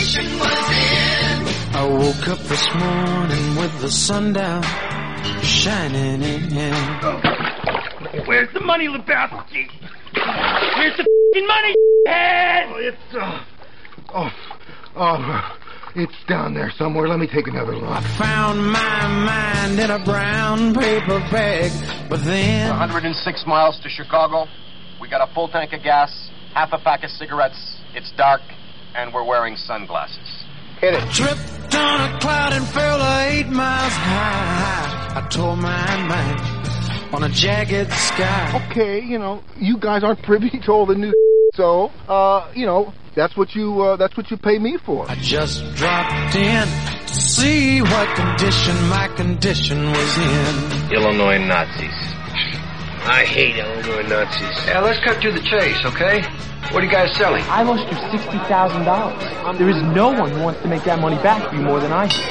condition was in. I woke up this morning with the sun down, shining in. Where's the money, Lebowski? Where's the f***ing money, head? It's down there somewhere. Let me take another look. I found my mind in a brown paper bag, but then 106 miles to Chicago. We got a full tank of gas, half a pack of cigarettes. It's dark, and we're wearing sunglasses. Hit it. Tripped on a cloud and fell 8 miles high. I tore my mind on a jagged sky. Okay, you guys aren't privy to all the new so, that's what you pay me for. I just dropped in to see what condition my condition was in. Illinois Nazis. I hate Illinois Nazis. Yeah, let's cut to the chase, okay? What are you guys selling? I lost you $60,000. There is no one who wants to make that money back for you more than I do.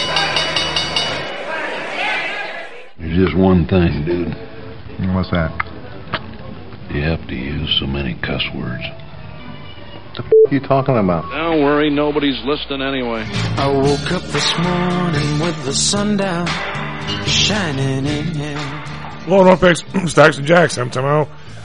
There's just one thing, dude. What's that? You have to use so many cuss words. What the f*** are you talking about? Don't worry, nobody's listening anyway. I woke up this morning with the sun down, shining in. Hello, Norpex, Stocks and Jacks. I'm Tomo.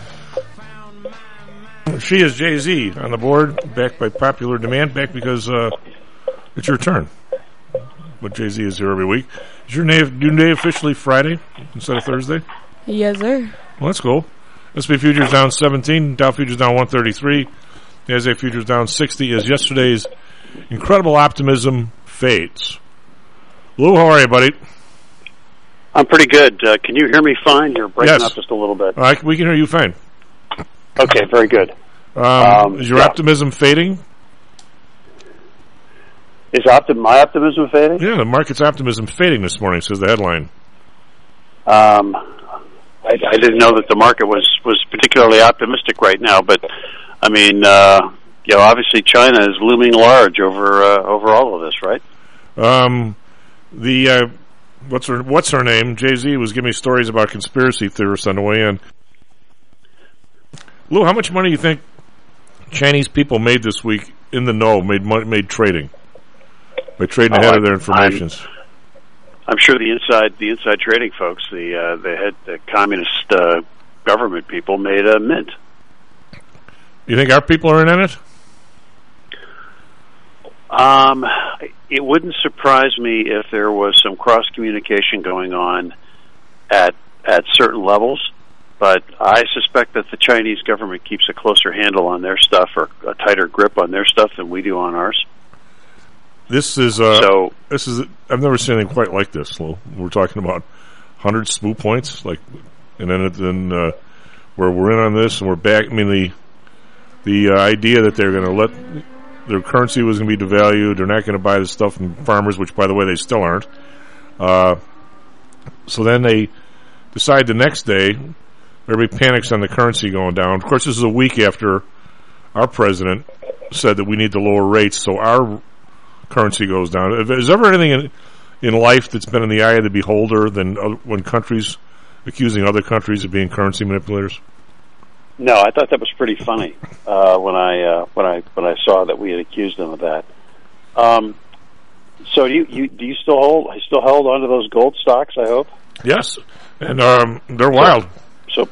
She is Jay-Z on the board, back by popular demand, back because it's your turn. But Jay-Z is here every week. Is your new day officially Friday instead of Thursday? Yes, sir. Well, that's cool. S&P futures down 17, Dow futures down 133, the NASDAQ futures down 60 as yesterday's incredible optimism fades. Lou, how are you, buddy? I'm pretty good. Can you hear me fine? You're breaking up just a little bit. We can hear you fine. Okay, very good. Is your optimism fading? Is my optimism fading? Yeah, the market's optimism fading this morning, says the headline. I didn't know that the market was particularly optimistic right now, but I mean, obviously China is looming large over all of this, right? What's her name? Jay-Z was giving me stories about conspiracy theorists on the way in. Lou, how much money do you think Chinese people made this week in the know, made trading? By trading ahead of their informations. I'm sure the inside trading folks, the communist government people made a mint. You think our people are in on it? It wouldn't surprise me if there was some cross communication going on at certain levels, but I suspect that the Chinese government keeps a closer handle on their stuff or a tighter grip on their stuff than we do on ours. This is I've never seen anything quite like this, Lou. We're talking about 100 SPU points, and then where we're in on this and we're back. I mean, the idea that they're going to let their currency was going to be devalued. They're not going to buy the stuff from farmers, which, by the way, they still aren't. So then they decide the next day, everybody panics on the currency going down. Of course, this is a week after our president said that we need to lower rates, so our currency goes down. Is there ever anything in life that's been in the eye of the beholder than when countries accusing other countries of being currency manipulators? No, I thought that was pretty funny when I saw that we had accused them of that. So do you still hold onto those gold stocks? I hope. Yes, and they're wild. So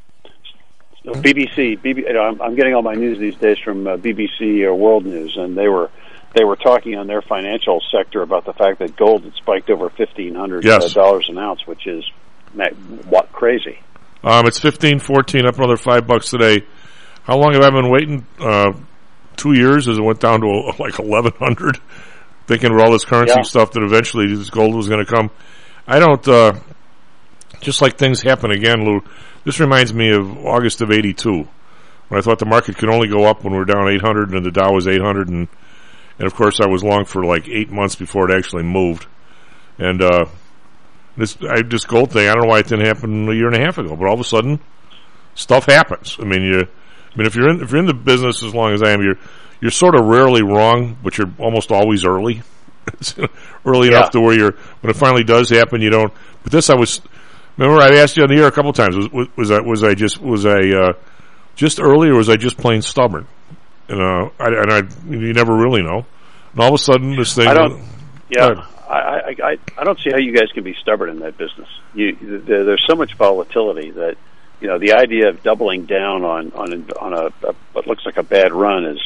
BBC, I'm getting all my news these days from BBC or World News, and they were talking on their financial sector about the fact that gold had spiked over $1,500 an ounce, which is crazy. It's 14 up another $5 today. How long have I been waiting? 2 years as it went down to like 1,100, thinking with all this currency stuff that eventually this gold was going to come. I don't. Just like things happen again, Lou. This reminds me of August of '82, when I thought the market could only go up when we were down 800 and the Dow was 800, and of course I was long for like 8 months before it actually moved. And this gold thing, I don't know why it didn't happen a year and a half ago, but all of a sudden, stuff happens. I mean, if you're in the business as long as I am, you're sort of rarely wrong, but you're almost always early. Early enough to where when it finally does happen, you don't. But this, remember I asked you on the air a couple times. Was I just early, or was I just plain stubborn? And you never really know. And all of a sudden, this thing... I don't see how you guys can be stubborn in that business. There's so much volatility that, the idea of doubling down on what looks like a bad run is,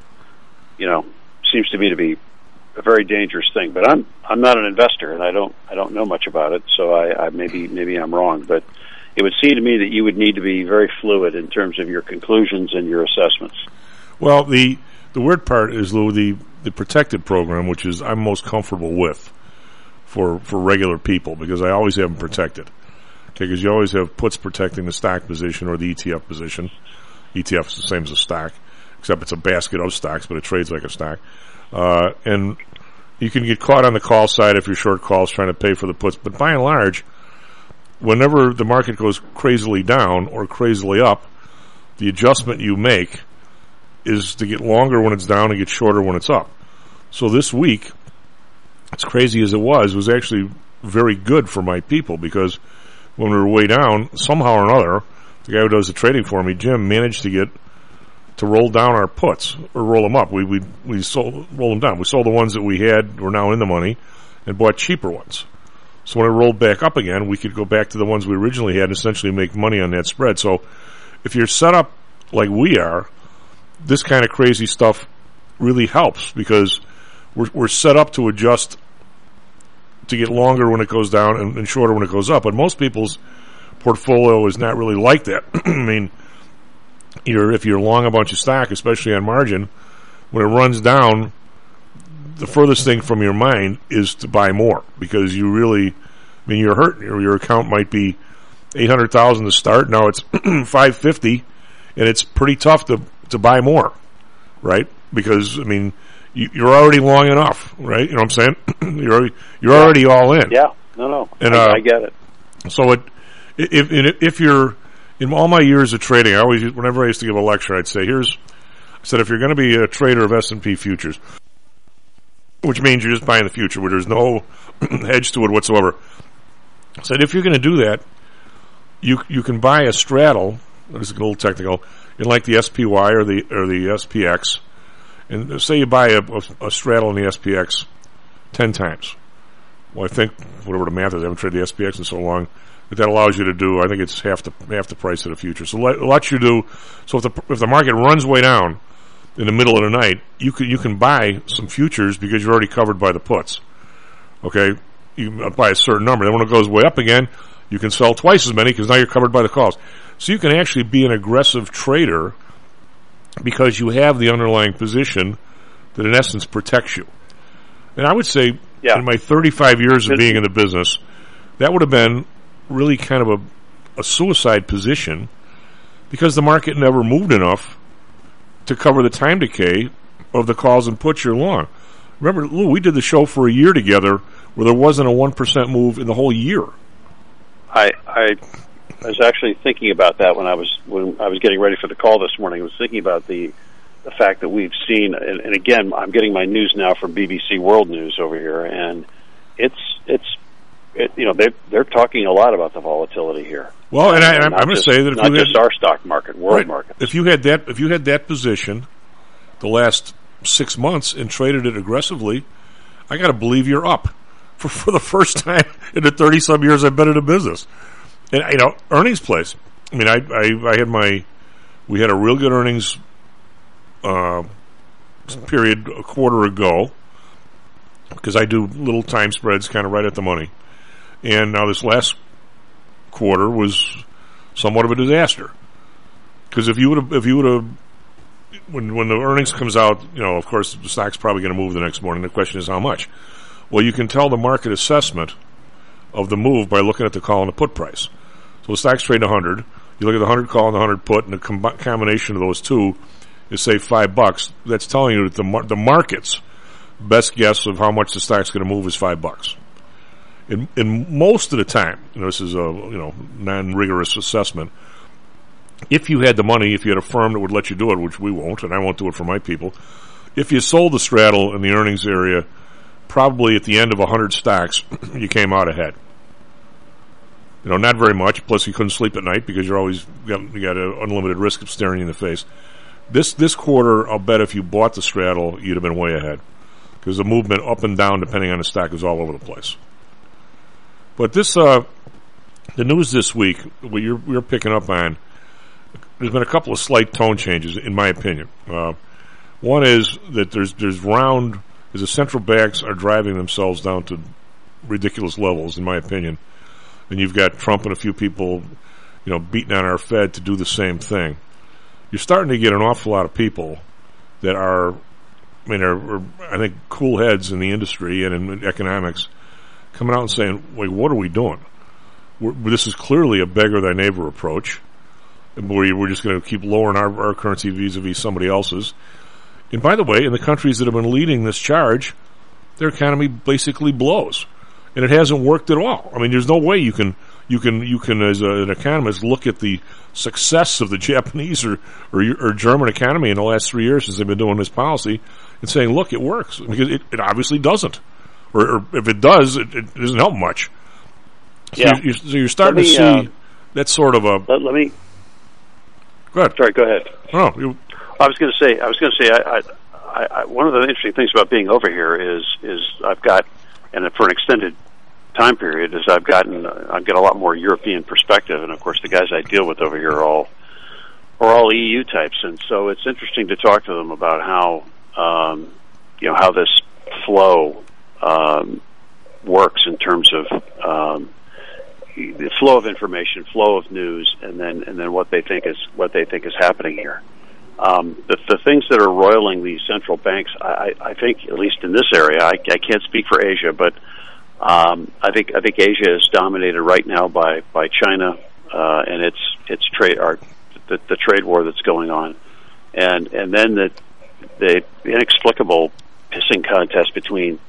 seems to me to be a very dangerous thing. But I'm not an investor, and I don't know much about it. So I maybe I'm wrong, but it would seem to me that you would need to be very fluid in terms of your conclusions and your assessments. Well, the weird part is, Lou, the protected program, which is I'm most comfortable with for regular people, because I always have them protected. Okay, because you always have puts protecting the stock position or the ETF position. ETF is the same as a stock, except it's a basket of stocks, but it trades like a stock. And you can get caught on the call side if you're short calls trying to pay for the puts. But by and large, whenever the market goes crazily down or crazily up, the adjustment you make is to get longer when it's down and get shorter when it's up. So this week, as crazy as it was actually very good for my people, because when we were way down, somehow or another, the guy who does the trading for me, Jim, managed to roll down our puts, or roll them up. We roll them down. We sold the ones that we had, were now in the money, and bought cheaper ones. So when it rolled back up again, we could go back to the ones we originally had and essentially make money on that spread. So if you're set up like we are, this kind of crazy stuff really helps, because we're set up to adjust to get longer when it goes down and shorter when it goes up. But most people's portfolio is not really like that. I mean, if you're long a bunch of stock, especially on margin, when it runs down, the furthest thing from your mind is to buy more, because you really, you're hurting. Your account might be $800,000 to start. Now it's $550,000, and it's pretty tough to buy more, right? Because you're already long enough, right? You know what I'm saying? you're already all in. Yeah, no, and I get it. So if you're, in all my years of trading, whenever I used to give a lecture, I'd say, if you're going to be a trader of S&P futures, which means you're just buying the future, where there's no hedge to it whatsoever. I said, if you're going to do that, you can buy a straddle. This is a little technical, in like the SPY or the SPX, and say you buy a straddle in the SPX 10 times. Well, I think whatever the math is, I haven't traded the SPX in so long, but that allows you to do, I think it's half the price of the future. So it lets you do. So if the market runs way down in the middle of the night, you can buy some futures because you're already covered by the puts. Okay, you buy a certain number. Then when it goes way up again, you can sell twice as many because now you're covered by the calls. So you can actually be an aggressive trader because you have the underlying position that in essence protects you. And I would say, in my 35 years of being in the business, that would have been really kind of a suicide position, because the market never moved enough to cover the time decay of the calls and puts you're long. Remember, Lou, we did the show for a year together where there wasn't a 1% move in the whole year. I was actually thinking about that when I was getting ready for the call this morning. I was thinking about the fact that we've seen, and again, I'm getting my news now from BBC World News over here, and they're talking a lot about the volatility here. Well, and I'm going to say that if not just our stock market, world market. If you had that position the last 6 months and traded it aggressively, I got to believe you're up for the first time in the 30-some years I've been in the business. And earnings plays. We had a real good earnings period a quarter ago, because I do little time spreads kind of right at the money. And now this last quarter was somewhat of a disaster, because if you would have, when the earnings comes out, of course the stock's probably going to move the next morning. The question is how much. Well, you can tell the market assessment of the move by looking at the call and the put price. So the stock's trading 100. You look at the 100 call and the 100 put, and the combination of those two is say $5. That's telling you that the market's best guess of how much the stock's going to move is $5. In most of the time, this is a non-rigorous assessment. If you had the money, if you had a firm that would let you do it, which we won't, and I won't do it for my people, if you sold the straddle in the earnings area, probably at the end of 100 stocks, you came out ahead. Not very much. Plus, you couldn't sleep at night because you got an unlimited risk of staring you in the face. This quarter, I'll bet if you bought the straddle, you'd have been way ahead. because the movement up and down, depending on the stock, is all over the place. But this, the news this week, what you're picking up on, there's been a couple of slight tone changes, in my opinion. One is that there's as the central banks are driving themselves down to ridiculous levels, in my opinion. And you've got Trump and a few people, beating on our Fed to do the same thing. You're starting to get an awful lot of people that are I think, cool heads in the industry and in economics coming out and saying, wait, what are we doing? This is clearly a beggar thy neighbor approach, where we're just going to keep lowering our currency vis-a-vis somebody else's. And by the way, in the countries that have been leading this charge, their economy basically blows. And it hasn't worked at all. I mean, there's no way you can as an economist look at the success of the Japanese or German economy in the last 3 years since they've been doing this policy and saying, look, it works. Because it obviously doesn't. Or if it does, it doesn't help much. So yeah. You're starting to see that sort of a... Let me... Go ahead. Sorry, go ahead. Oh, I was going to say, I one of the interesting things about being over here is I've got, and for an extended time period, is I've got a lot more European perspective, and of course the guys I deal with over here are all EU types, and so it's interesting to talk to them about how how this flow works in terms of the flow of information, flow of news, and then what they think is happening here. The things that are roiling these central banks, I think, at least in this area, I can't speak for Asia, but I think Asia is dominated right now by China and its trade, the trade war that's going on, and then the inexplicable pissing contest between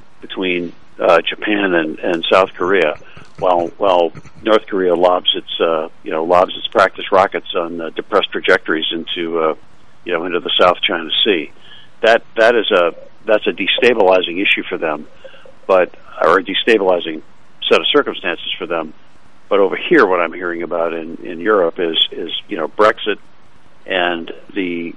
Japan and South Korea, while North Korea lobs its practice rockets on depressed trajectories into the South China Sea. That's a destabilizing issue for them, or a destabilizing set of circumstances for them. But over here, what I'm hearing about in Europe is Brexit and the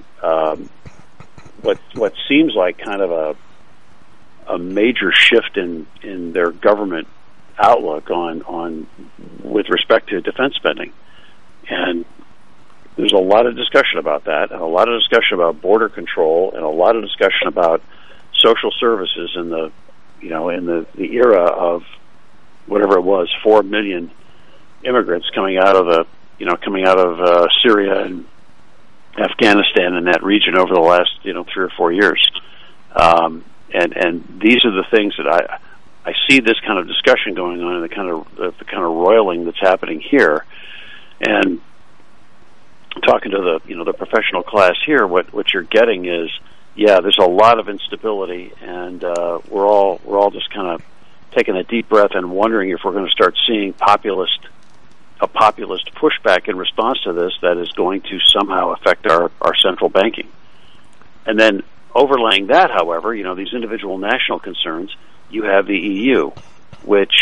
what seems like kind of a major shift in their government outlook on with respect to defense spending. And there's a lot of discussion about that, and a lot of discussion about border control, and a lot of discussion about social services in the era of whatever it was, 4 million immigrants coming out of Syria and Afghanistan and that region over the last 3 or 4 years. And these are the things that I see this kind of discussion going on, and the kind of roiling that's happening here. And talking to the professional class here, what you're getting is, there's a lot of instability, and we're all just kind of taking a deep breath and wondering if we're going to start seeing a populist pushback in response to this that is going to somehow affect our central banking. And then overlaying that, however, these individual national concerns, you have the EU, which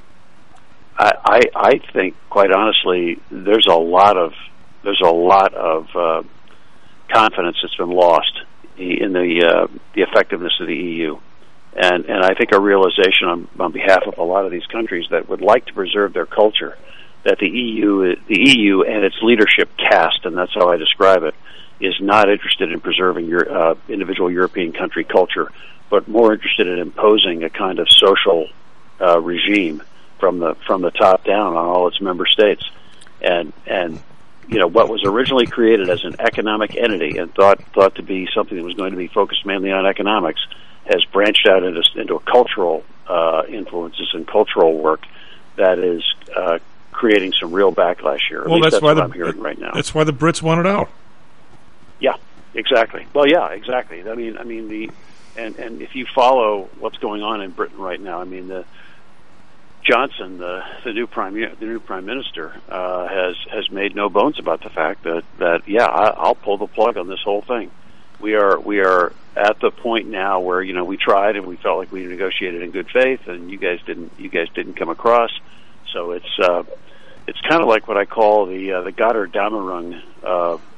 I think, quite honestly, there's a lot of confidence that's been lost in the effectiveness of the EU, and I think a realization on behalf of a lot of these countries that would like to preserve their culture, that the EU and its leadership caste, and that's how I describe it, is not interested in preserving your individual European country culture, but more interested in imposing a kind of social regime from the top down on all its member states, and what was originally created as an economic entity and thought to be something that was going to be focused mainly on economics has branched out into a cultural influences and cultural work that is creating some real backlash here. Well, that's what I'm hearing right now. That's why the Brits want it out. Yeah, exactly. Well, yeah, exactly. I mean and if you follow what's going on in Britain right now, the Johnson, the new prime minister, has made no bones about the fact that I'll pull the plug on this whole thing. We are at the point now where we tried and we felt like we negotiated in good faith, and you guys didn't come across. So it's kind of like what I call the Goddard-Damerung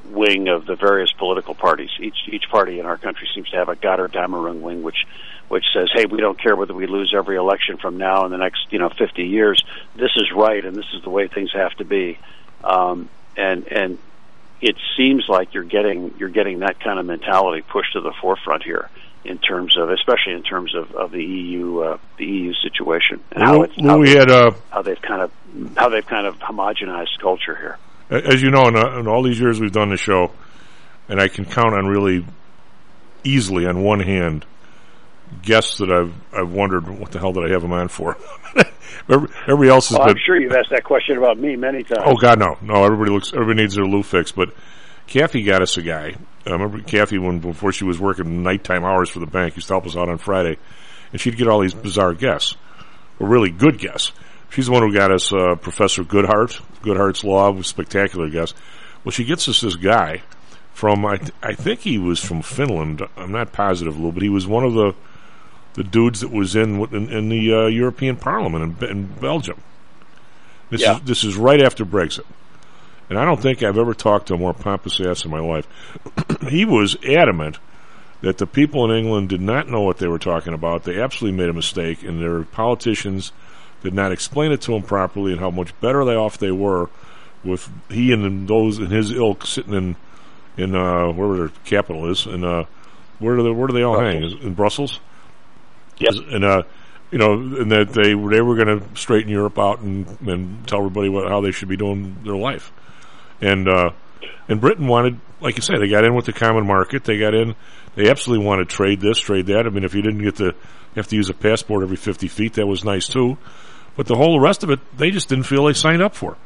wing of the various political parties. Each party in our country seems to have a Götterdämmerung wing, which says, hey, we don't care whether we lose every election from now and the next 50 years. This is right, and this is the way things have to be. And it seems like you're getting that kind of mentality pushed to the forefront here, especially in terms of the EU situation, and how they've kind of homogenized culture here. As you know, in all these years we've done the show, and I can count on really easily on one hand guests that I've wondered what the hell did I have them on for. Everybody else has been. I'm sure you've asked that question about me many times. Oh God, no. Everybody needs their Lou fix. But Kathy got us a guy. I remember Kathy before she was working nighttime hours for the bank, used to help us out on Friday, and she'd get all these bizarre guests, or really good guests. She's the one who got us Professor Goodhart's Law, was a spectacular guest. Well, she gets us this guy from I think he was from Finland. I'm not positive, Lou, but he was one of the dudes that was in the European Parliament in Belgium. This is right after Brexit. And I don't think I've ever talked to a more pompous ass in my life. He was adamant that the people in England did not know what they were talking about. They absolutely made a mistake, and their politicians did not explain it to him properly, and how much better off they were with he and those in his ilk sitting in wherever their capital is, and where do they all hang? In Brussels? Yep. And and that they were going to straighten Europe out and tell everybody how they should be doing their life. And Britain wanted, like you say, they got in with the common market. They got in. They absolutely wanted trade this, trade that. I mean, if you didn't have to use a passport every 50 feet, that was nice too. But the whole rest of it, they just didn't feel they signed up for.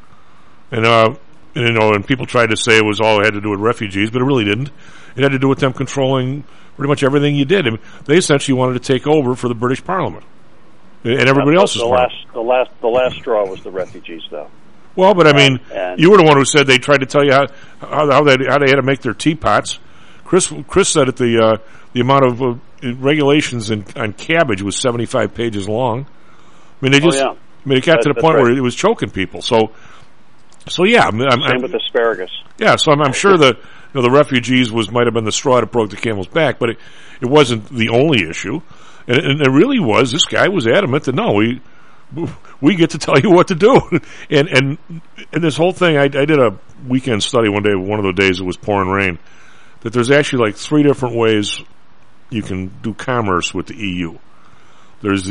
And people tried to say it was all it had to do with refugees, but it really didn't. It had to do with them controlling pretty much everything you did. I mean, they essentially wanted to take over for the British Parliament and everybody else's. The last straw was the refugees, though. Well, but I mean, you were the one who said they tried to tell you how they had to make their teapots. Chris said that the amount of regulations on cabbage was 75 pages long. I mean, it got to the point where it was choking people. So yeah. Same with asparagus. Yeah, so I'm sure the refugees might have been the straw that broke the camel's back, but it wasn't the only issue, and it really was. This guy was adamant that no, we get to tell you what to do, and this whole thing. I did a weekend study one day. One of the days it was pouring rain. That there's actually like 3 different ways you can do commerce with the EU. There's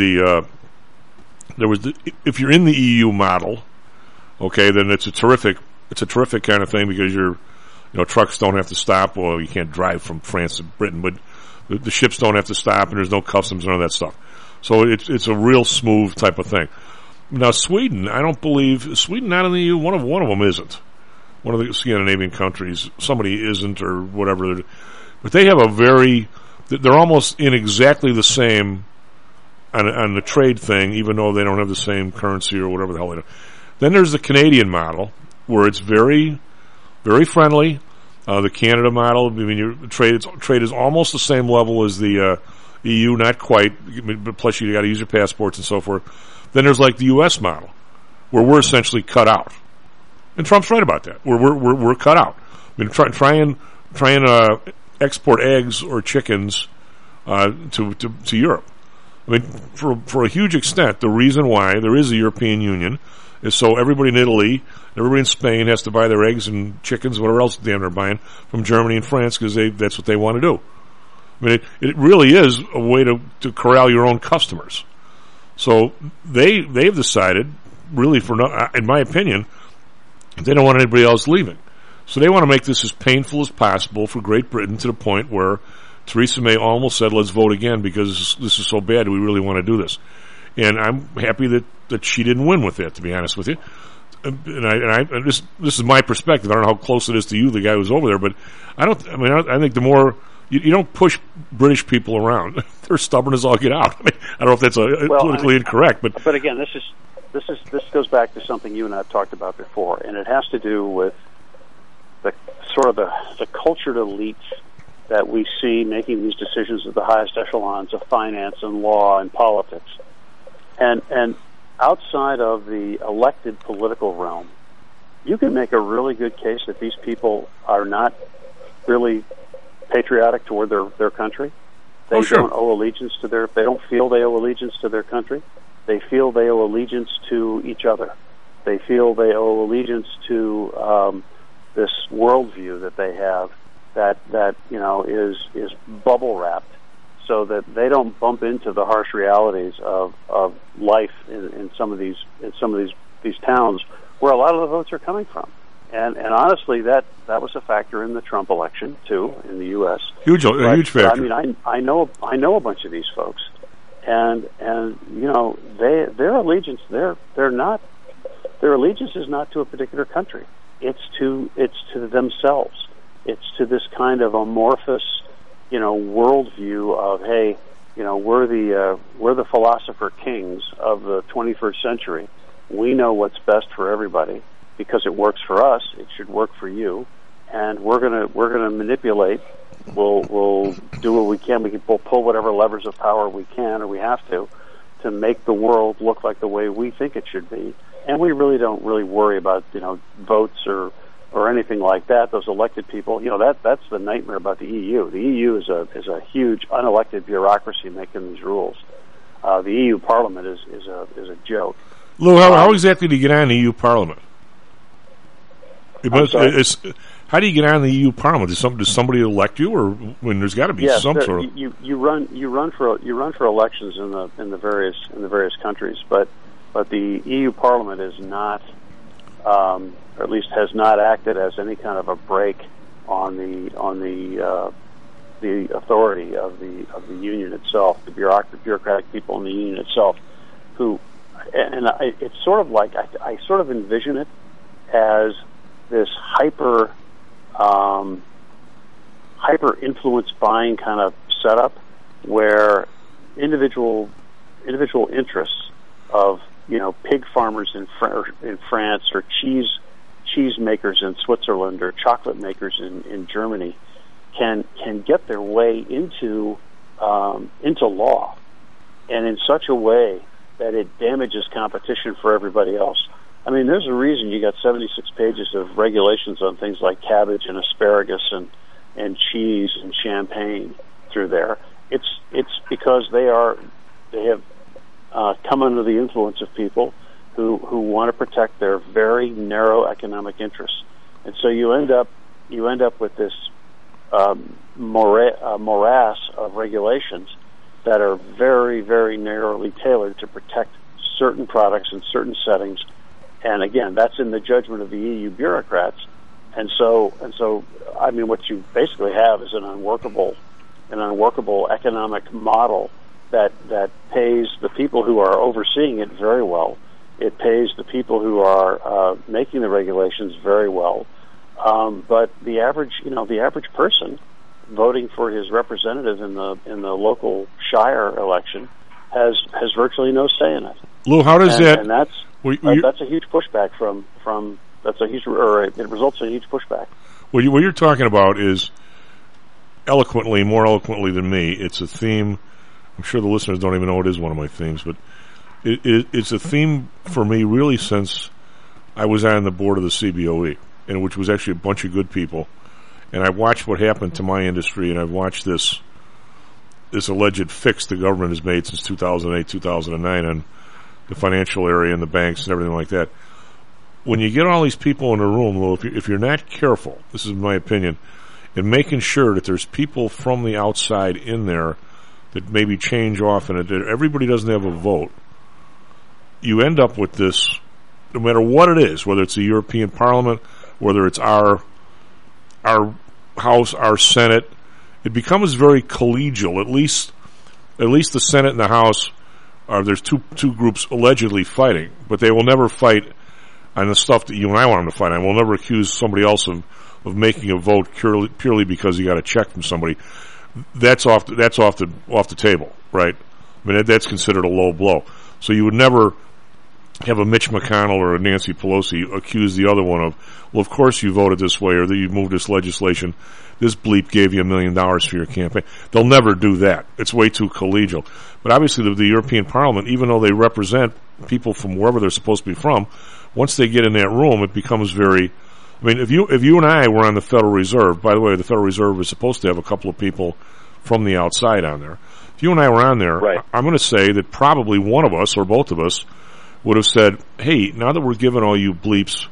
if you're in the EU model, okay, then it's a terrific kind of thing because trucks don't have to stop. Well, you can't drive from France to Britain, but the ships don't have to stop, and there's no customs and all that stuff. So it's a real smooth type of thing. Now Sweden, I don't believe Sweden not in the EU. One of them isn't. One of the Scandinavian countries, somebody isn't or whatever. But they have they're almost in exactly the same on the trade thing, even though they don't have the same currency or whatever the hell they do. Then there's the Canadian model, where it's very, very friendly. The Canada model, I mean, your trade is almost the same level as the EU, not quite, but plus you got to use your passports and so forth. Then there's like the U.S. model, where we're essentially cut out. And Trump's right about that. We're cut out. I mean, try and export eggs or chickens to Europe. I mean, for a huge extent, the reason why there is a European Union is so everybody in Italy, everybody in Spain has to buy their eggs and chickens, whatever else damn they're buying from Germany and France because that's what they want to do. I mean, it really is a way to corral your own customers. So they've decided, really, in my opinion, they don't want anybody else leaving. So they want to make this as painful as possible for Great Britain to the point where Theresa May almost said, let's vote again because this is so bad, we really want to do this. And I'm happy that she didn't win with it, to be honest with you. And this is my perspective. I don't know how close it is to you, the guy who's over there, but I think the more you don't push British people around. They're stubborn as all get out. I mean, I don't know if that's politically incorrect, but again, this goes back to something you and I have talked about before, and it has to do with the cultured elites that we see making these decisions at the highest echelons of finance and law and politics. And outside of the elected political realm, you can make a really good case that these people are not really patriotic toward their country. They don't owe allegiance to they don't feel they owe allegiance to their country. They feel they owe allegiance to each other. They feel they owe allegiance to this worldview that they have that is bubble wrapped, so that they don't bump into the harsh realities of life in some of these towns where a lot of the votes are coming from. And honestly, that was a factor in the Trump election too in the U.S. Huge factor. I mean, I know a bunch of these folks, and their allegiance their allegiance is not to a particular country. It's to themselves. It's to this kind of amorphous, worldview of, hey, we're the philosopher kings of the 21st century. We know what's best for everybody. Because it works for us, it should work for you, and we're gonna manipulate. We'll do what we can. We can pull whatever levers of power we can, or we have to make the world look like the way we think it should be. And we really don't worry about votes or anything like that. Those elected people, that's the nightmare about the EU. The EU is a huge unelected bureaucracy making these rules. The EU Parliament is a joke. Lou, how exactly do you get on the EU Parliament? How do you get on the EU Parliament? Does somebody elect you, or when there's got to be some sort of you run for elections in the various countries, but the EU Parliament is not, or at least has not acted as any kind of a brake on the authority of the union itself, the bureaucratic people in the union itself, it's sort of like I sort of envision it as this hyper influence buying kind of setup where individual interests of pig farmers in France or cheese makers in Switzerland or chocolate makers in Germany can get their way into law, and in such a way that it damages competition for everybody else. I mean, there's a reason you got 76 pages of regulations on things like cabbage and asparagus and cheese and champagne through there. It's because they have come under the influence of people who want to protect their very narrow economic interests, and so you end up with this morass of regulations that are very, very narrowly tailored to protect certain products in certain settings. And again, that's in the judgment of the EU bureaucrats. And so, I mean, what you basically have is an unworkable economic model that pays the people who are overseeing it very well. It pays the people who are making the regulations very well. But the average person voting for his representative in the local shire election has virtually no say in it. Lou, how does that? And that's a huge pushback it results in a huge pushback. What you're talking about is more eloquently than me. It's a theme. I'm sure the listeners don't even know it is one of my themes, but it's a theme for me really since I was on the board of the CBOE, and which was actually a bunch of good people. And I watched what happened to my industry, and I've watched this alleged fix the government has made since 2008, 2009 on the financial area and the banks and everything like that. When you get all these people in a room, Lou, if you're not careful, this is my opinion, in making sure that there's people from the outside in there that maybe change off and everybody doesn't have a vote, you end up with this, no matter what it is, whether it's the European Parliament, whether it's our House, our Senate, it becomes very collegial. At least the Senate and the House there's two groups allegedly fighting, but they will never fight on the stuff that you and I want them to fight on. We'll never accuse somebody else of making a vote purely because you got a check from somebody. That's off the table, right? I mean, that's considered a low blow. So you would never have a Mitch McConnell or a Nancy Pelosi accuse the other one of, well, of course you voted this way, or that you moved this legislation. This bleep gave you $1 million for your campaign. They'll never do that. It's way too collegial. But obviously the European Parliament, even though they represent people from wherever they're supposed to be from, once they get in that room, it becomes very. I mean, if you and I were on the Federal Reserve, by the way, the Federal Reserve is supposed to have a couple of people from the outside on there. If you and I were on there, right. I'm going to say that probably one of us or both of us would have said, hey, now that we're giving all you bleeps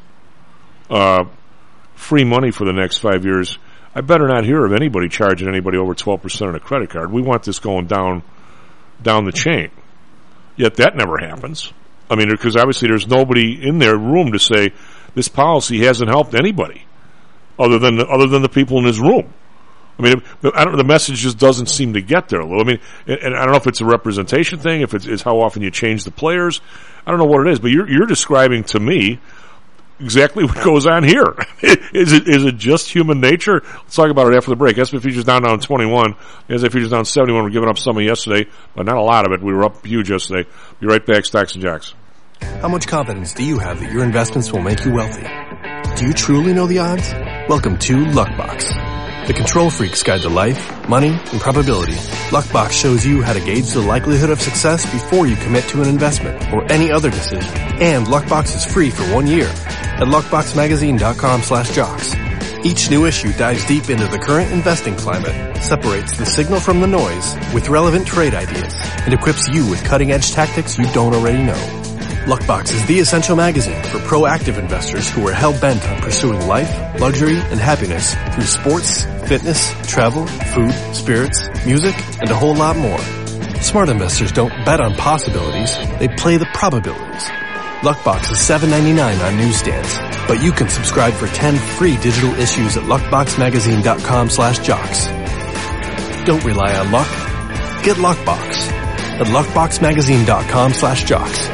free money for the next 5 years, I better not hear of anybody charging anybody over 12% on a credit card. We want this going down the chain. Yet that never happens. I mean, because obviously there's nobody in their room to say this policy hasn't helped anybody other than the people in this room. I mean, the message just doesn't seem to get there, Lou. I mean, and I don't know if it's a representation thing, if it's how often you change the players. I don't know what it is, but you're describing to me exactly what goes on here. Is it just human nature? Let's talk about it after the break. S&P futures down 21. S&P futures down 71. We're giving up some of yesterday, but not a lot of it. We were up huge yesterday. Be right back, Stocks and Jocks. How much confidence do you have that your investments will make you wealthy? Do you truly know the odds? Welcome to Luckbox, the control freak's guide to life, money, and probability. Luckbox shows you how to gauge the likelihood of success before you commit to an investment or any other decision. And Luckbox is free for 1 year at luckboxmagazine.com/jocks. Each new issue dives deep into the current investing climate, separates the signal from the noise with relevant trade ideas, and equips you with cutting-edge tactics you don't already know. Luckbox is the essential magazine for proactive investors who are hell-bent on pursuing life, luxury, and happiness through sports, fitness, travel, food, spirits, music, and a whole lot more. Smart investors don't bet on possibilities, they play the probabilities. Luckbox is $7.99 on newsstands, but you can subscribe for 10 free digital issues at luckboxmagazine.com/jocks. Don't rely on luck. Get Luckbox at luckboxmagazine.com/jocks.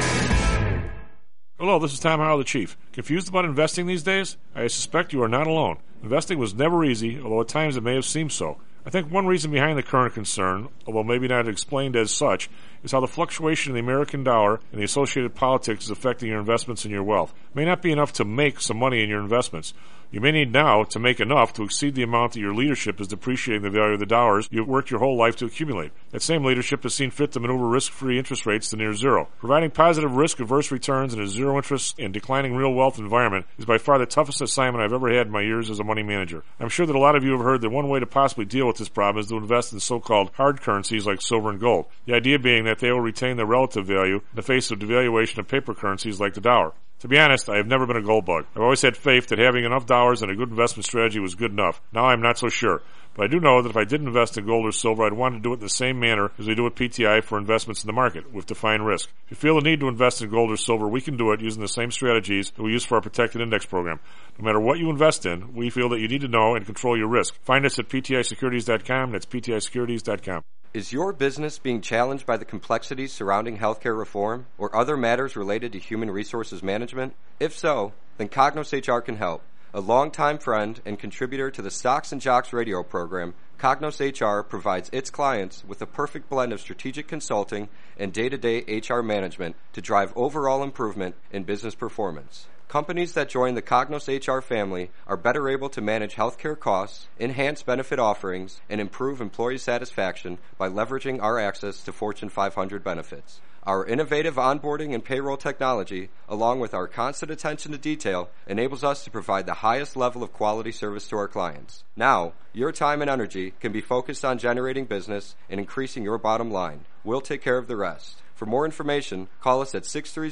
Hello, this is Tom Howell, the Chief. Confused about investing these days? I suspect you are not alone. Investing was never easy, although at times it may have seemed so. I think one reason behind the current concern, although maybe not explained as such, is how the fluctuation in the American dollar and the associated politics is affecting your investments and your wealth. It may not be enough to make some money in your investments. You may need now to make enough to exceed the amount that your leadership is depreciating the value of the dollars you've worked your whole life to accumulate. That same leadership has seen fit to maneuver risk-free interest rates to near zero. Providing positive risk-averse returns in a zero-interest and declining real wealth environment is by far the toughest assignment I've ever had in my years as a money manager. I'm sure that a lot of you have heard that one way to possibly deal with this problem is to invest in so-called hard currencies like silver and gold. The idea being that they will retain their relative value in the face of devaluation of paper currencies like the dollar. To be honest, I have never been a gold bug. I've always had faith that having enough dollars and a good investment strategy was good enough. Now I'm not so sure. But I do know that if I did invest in gold or silver, I'd want to do it in the same manner as we do at PTI for investments in the market, with defined risk. If you feel the need to invest in gold or silver, we can do it using the same strategies that we use for our protected index program. No matter what you invest in, we feel that you need to know and control your risk. Find us at PTIsecurities.com. That's PTIsecurities.com. Is your business being challenged by the complexities surrounding healthcare reform or other matters related to human resources management? If so, then Cognos HR can help. A longtime friend and contributor to the Stocks and Jocks radio program, Cognos HR provides its clients with a perfect blend of strategic consulting and day-to-day HR management to drive overall improvement in business performance. Companies that join the Cognos HR family are better able to manage healthcare costs, enhance benefit offerings, and improve employee satisfaction by leveraging our access to Fortune 500 benefits. Our innovative onboarding and payroll technology, along with our constant attention to detail, enables us to provide the highest level of quality service to our clients. Now, your time and energy can be focused on generating business and increasing your bottom line. We'll take care of the rest. For more information, call us at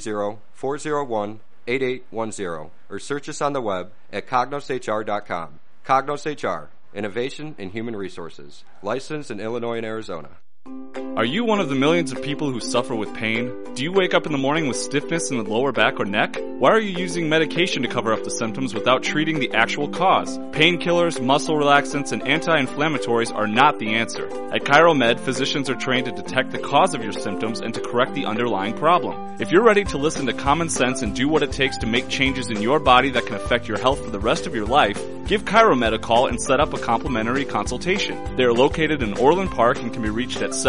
630-401-8810 or search us on the web at cognoshr.com. Cognos HR, innovation in human resources. Licensed in Illinois and Arizona. Are you one of the millions of people who suffer with pain? Do you wake up in the morning with stiffness in the lower back or neck? Why are you using medication to cover up the symptoms without treating the actual cause? Painkillers, muscle relaxants, and anti-inflammatories are not the answer. At ChiroMed, physicians are trained to detect the cause of your symptoms and to correct the underlying problem. If you're ready to listen to common sense and do what it takes to make changes in your body that can affect your health for the rest of your life, give ChiroMed a call and set up a complimentary consultation. They are located in Orland Park and can be reached at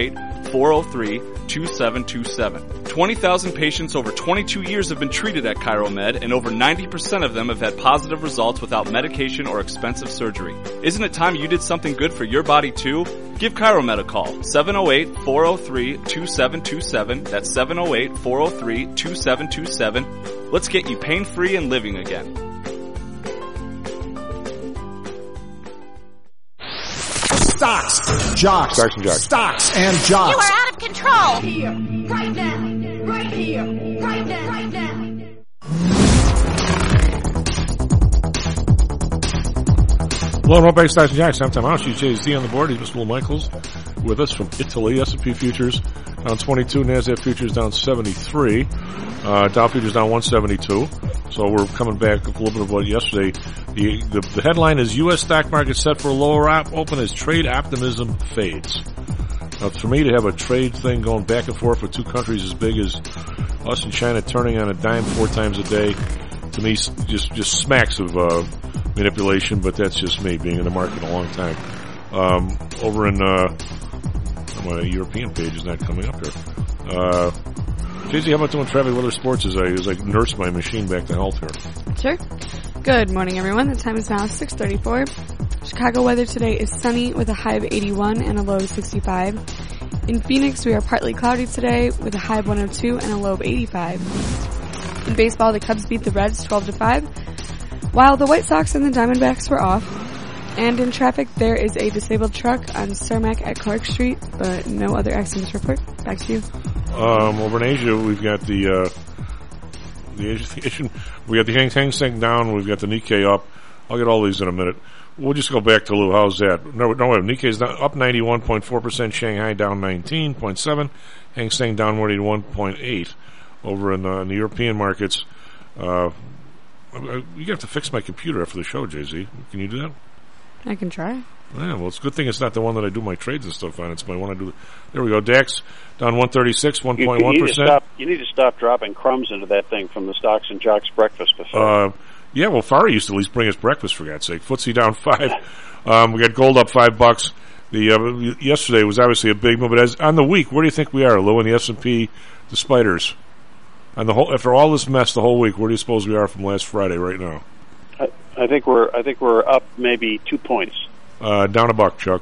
708-403-2727. 20,000 patients over 22 years have been treated at ChiroMed, and over 90% of them have had positive results without medication or expensive surgery. Isn't it time you did something good for your body too? Give ChiroMed a call, 708-403-2727. That's 708-403-2727. Let's get you pain-free and living again. Stocks, jocks, Stocks and jocks. Stocks and jocks. You are out of control. Here, right now, right here, right now, right now. Hello, welcome back to Stocks and Jocks. I'm Tom House. He's Jay-Z on the board. He's Mr. Will Michaels with us from Italy. S&P futures down 22. NASDAQ futures down 73. Dow futures down 172. So we're coming back a little bit of what yesterday. The headline is U.S. stock market set for a lower open as trade optimism fades. Now, for me to have a trade thing going back and forth with two countries as big as us and China turning on a dime 4 times a day, to me just smacks of manipulation, but that's just me being in the market a long time. Over in my European page is not coming up here. JC, how about doing traffic weather sports as I nurse my machine back to health here? Sure. Good morning, everyone. The time is now 6:34. Chicago weather today is sunny with a high of 81 and a low of 65. In Phoenix, we are partly cloudy today with a high of 102 and a low of 85. In baseball, the Cubs beat the Reds 12-5, while the White Sox and the Diamondbacks were off. And in traffic, there is a disabled truck on Cermak at Clark Street, but no other accidents report. Back to you. Over in Asia, we've got the Asian, we got the Hang Seng down, we've got the Nikkei up. I'll get all these in a minute. We'll just go back to Lou. How's that? No, Nikkei's up 91.4%, Shanghai down 19.7%, Hang Seng down 181.8%. Over in the European markets, you have to fix my computer after the show, Jay-Z. Can you do that? I can try. Yeah, well, it's a good thing it's not the one that I do my trades and stuff on. It's my one I do. There we go. DAX down 136, 1.1%. You need to stop dropping crumbs into that thing from the Stocks and Jocks breakfast buffet. Yeah, well, Farah used to at least bring us breakfast, for God's sake. FTSE down 5. We got gold up $5. Yesterday was obviously a big move, but on the week, where do you think we are, Lou, in the S&P, the spiders? On the whole, after all this mess the whole week, where do you suppose we are from last Friday right now? I think we're up maybe 2 points. Down $1, Chuck.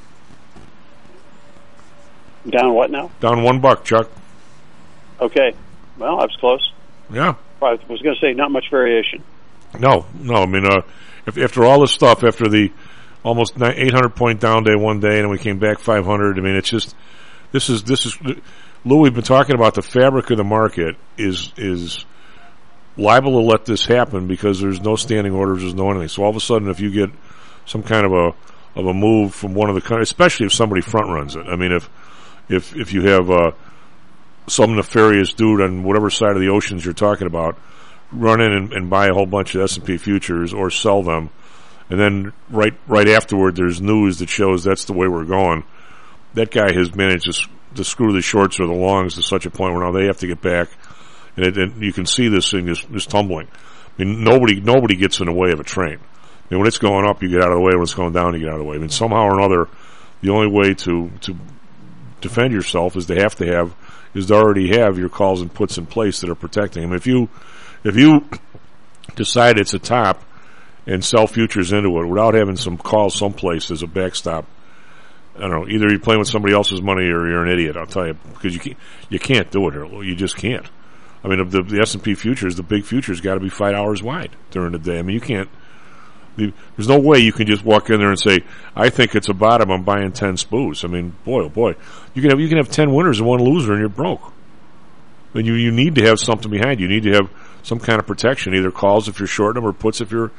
Down what now? Down $1, Chuck. Okay. Well, I was close. Yeah. I was going to say not much variation. No. I mean, if after all this stuff, after the almost 800-point down day one day, and then we came back 500. I mean, it's just this is. Lou, we've been talking about the fabric of the market is liable to let this happen because there's no standing orders, there's no anything. So all of a sudden, if you get some kind of a move from one of the countries, especially if somebody front runs it. I mean, if you have some nefarious dude on whatever side of the oceans you're talking about run in and buy a whole bunch of S&P futures or sell them, and then right afterward there's news that shows that's the way we're going. That guy has managed to screw the shorts or the longs to such a point where now they have to get back, and you can see this thing is tumbling. I mean, nobody gets in the way of a train. I mean, when it's going up, you get out of the way. When it's going down, you get out of the way. I mean, somehow or another, the only way to defend yourself is to already have your calls and puts in place that are protecting. I mean, if you decide it's a top and sell futures into it without having some calls someplace as a backstop, I don't know. Either you're playing with somebody else's money or you're an idiot. I'll tell you, because you can't do it here. You just can't. I mean, the S&P futures, the big futures, got to be 5 hours wide during the day. I mean, you can't. There's no way you can just walk in there and say, "I think it's a bottom. I'm buying 10 spoos." I mean, boy, oh boy, you can have 10 winners and 1 loser, and you're broke. I mean, you need to have something behind you. You need to have some kind of protection, either calls if you're shorting them or puts if you're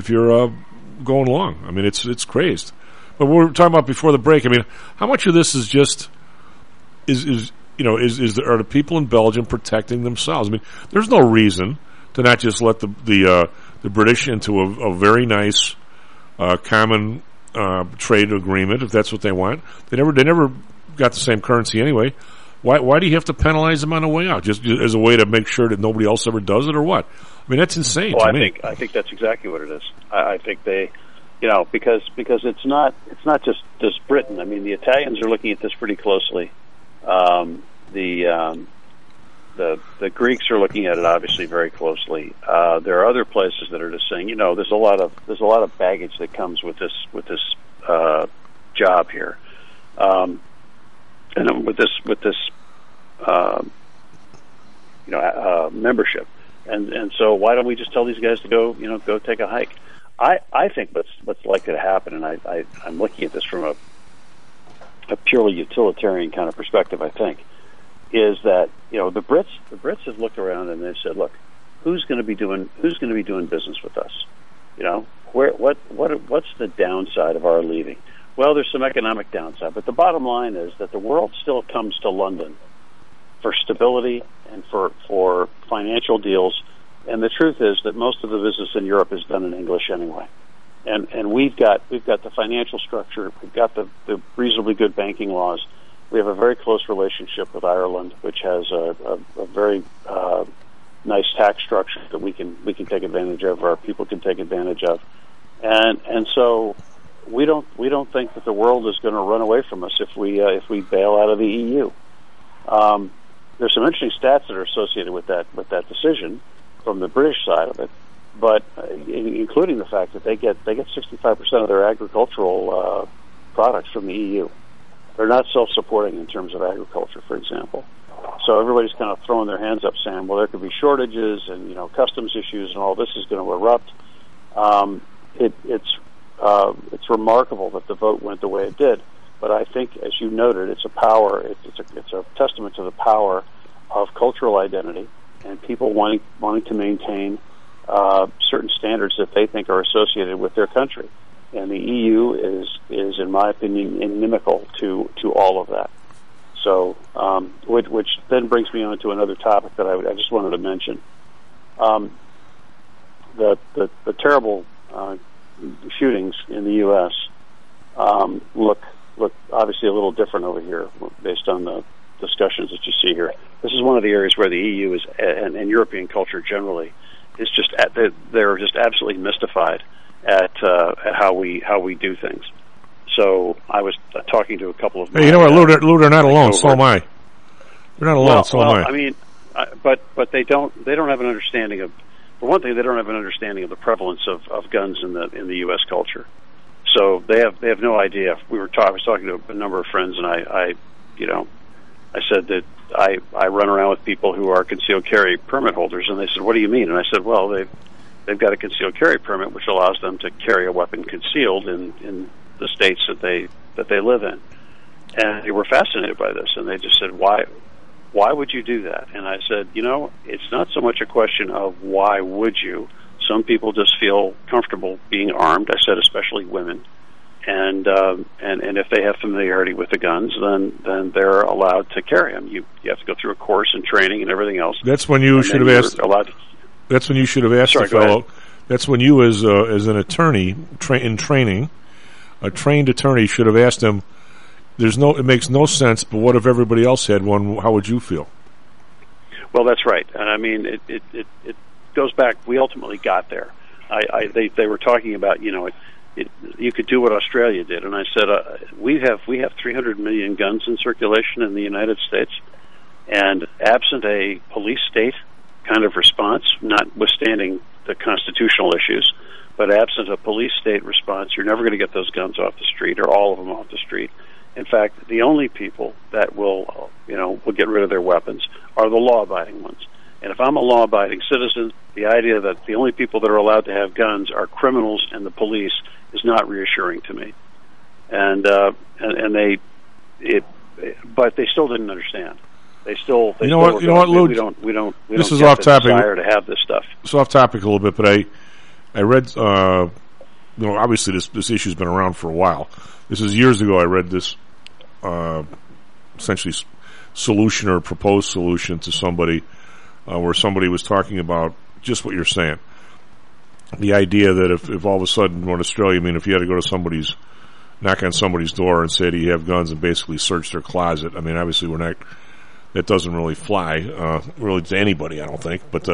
going long. I mean, it's crazed. But what we were talking about before the break, I mean, how much of this is just are the people in Belgium protecting themselves? I mean, there's no reason to not just let the British into a very nice common trade agreement if that's what they want. They never got the same currency anyway. Why do you have to penalize them on the way out? Just as a way to make sure that nobody else ever does it, or what? I mean, that's insane. Well, to me. I think that's exactly what it is. I think they, because it's not just Britain. I mean, the Italians are looking at this pretty closely. The Greeks are looking at it obviously very closely. There are other places that are just saying, there's a lot of baggage that comes with this job here, and with this membership. And so why don't we just tell these guys to go take a hike? I think what's likely to happen, and I'm looking at this from a purely utilitarian kind of perspective, I think, is that the Brits have looked around and they've said, look, who's going to be doing business with us? What's the downside of our leaving? Well, there's some economic downside, but the bottom line is that the world still comes to London for stability and for financial deals. And the truth is that most of the business in Europe is done in English anyway. And we've got the financial structure, we've got the reasonably good banking laws. We have a very close relationship with Ireland, which has a very nice tax structure that we can take advantage of, or our people can take advantage of. And so we don't think that the world is going to run away from us if we bail out of the EU. There's some interesting stats that are associated with that decision from the British side of it, but including the fact that they get 65% of their agricultural products from the EU. They're not self-supporting in terms of agriculture, for example. So everybody's kind of throwing their hands up, saying, "Well, there could be shortages and customs issues, and all this is going to erupt." It's remarkable that the vote went the way it did, but I think, as you noted, it's a testament to the power of cultural identity and people wanting to maintain certain standards that they think are associated with their country. And the EU is, in my opinion, inimical to all of that. So, which then brings me on to another topic that I just wanted to mention. The terrible shootings in the U.S. Look obviously a little different over here based on the discussions that you see here. This is one of the areas where the EU is and European culture generally is they're just absolutely mystified at how we do things. So I was talking to a couple of. Hey, you know what, Lou? They're not alone. So am I. They're not alone. So am I. I mean, but they don't have an understanding of. For one thing, they don't have an understanding of the prevalence of guns in the U.S. culture. So they have no idea. I was talking to a number of friends, and I said that I run around with people who are concealed carry permit holders, and they said, "What do you mean?" And I said, "Well, they've got a concealed carry permit, which allows them to carry a weapon concealed in the states that they live in." And they were fascinated by this, and they just said, "Why would you do that?" And I said, it's not so much a question of why would you. Some people just feel comfortable being armed. I said, especially women, and if they have familiarity with the guns, then they're allowed to carry them. You have to go through a course and training and everything else. That's when you should have asked. That's when you should have asked the fellow. That's when you, as an attorney in training, a trained attorney should have asked him. It makes no sense, but what if everybody else had one? How would you feel? Well, that's right, and I mean it goes back. We ultimately got there. They were talking about you could do what Australia did, and I said we have 300 million guns in circulation in the United States, and absent a police state kind of response, notwithstanding the constitutional issues, but absent a police state response, you're never going to get those guns off the street, or all of them off the street. In fact, the only people that will get rid of their weapons are the law-abiding ones. And if I'm a law-abiding citizen, the idea that the only people that are allowed to have guns are criminals and the police is not reassuring to me. But they still didn't understand. They still. You know what, Lou? We don't. This is off topic. Desire to have this stuff. It's off topic a little bit, but I read. Obviously this issue's been around for a while. This is years ago. I read this, essentially solution or proposed solution to somebody, where somebody was talking about just what you're saying. The idea that if all of a sudden in Australia, if you had to go to knock on somebody's door and say, "Do you have guns?" and basically search their closet. Obviously we're not. That doesn't really fly, really to anybody, I don't think. But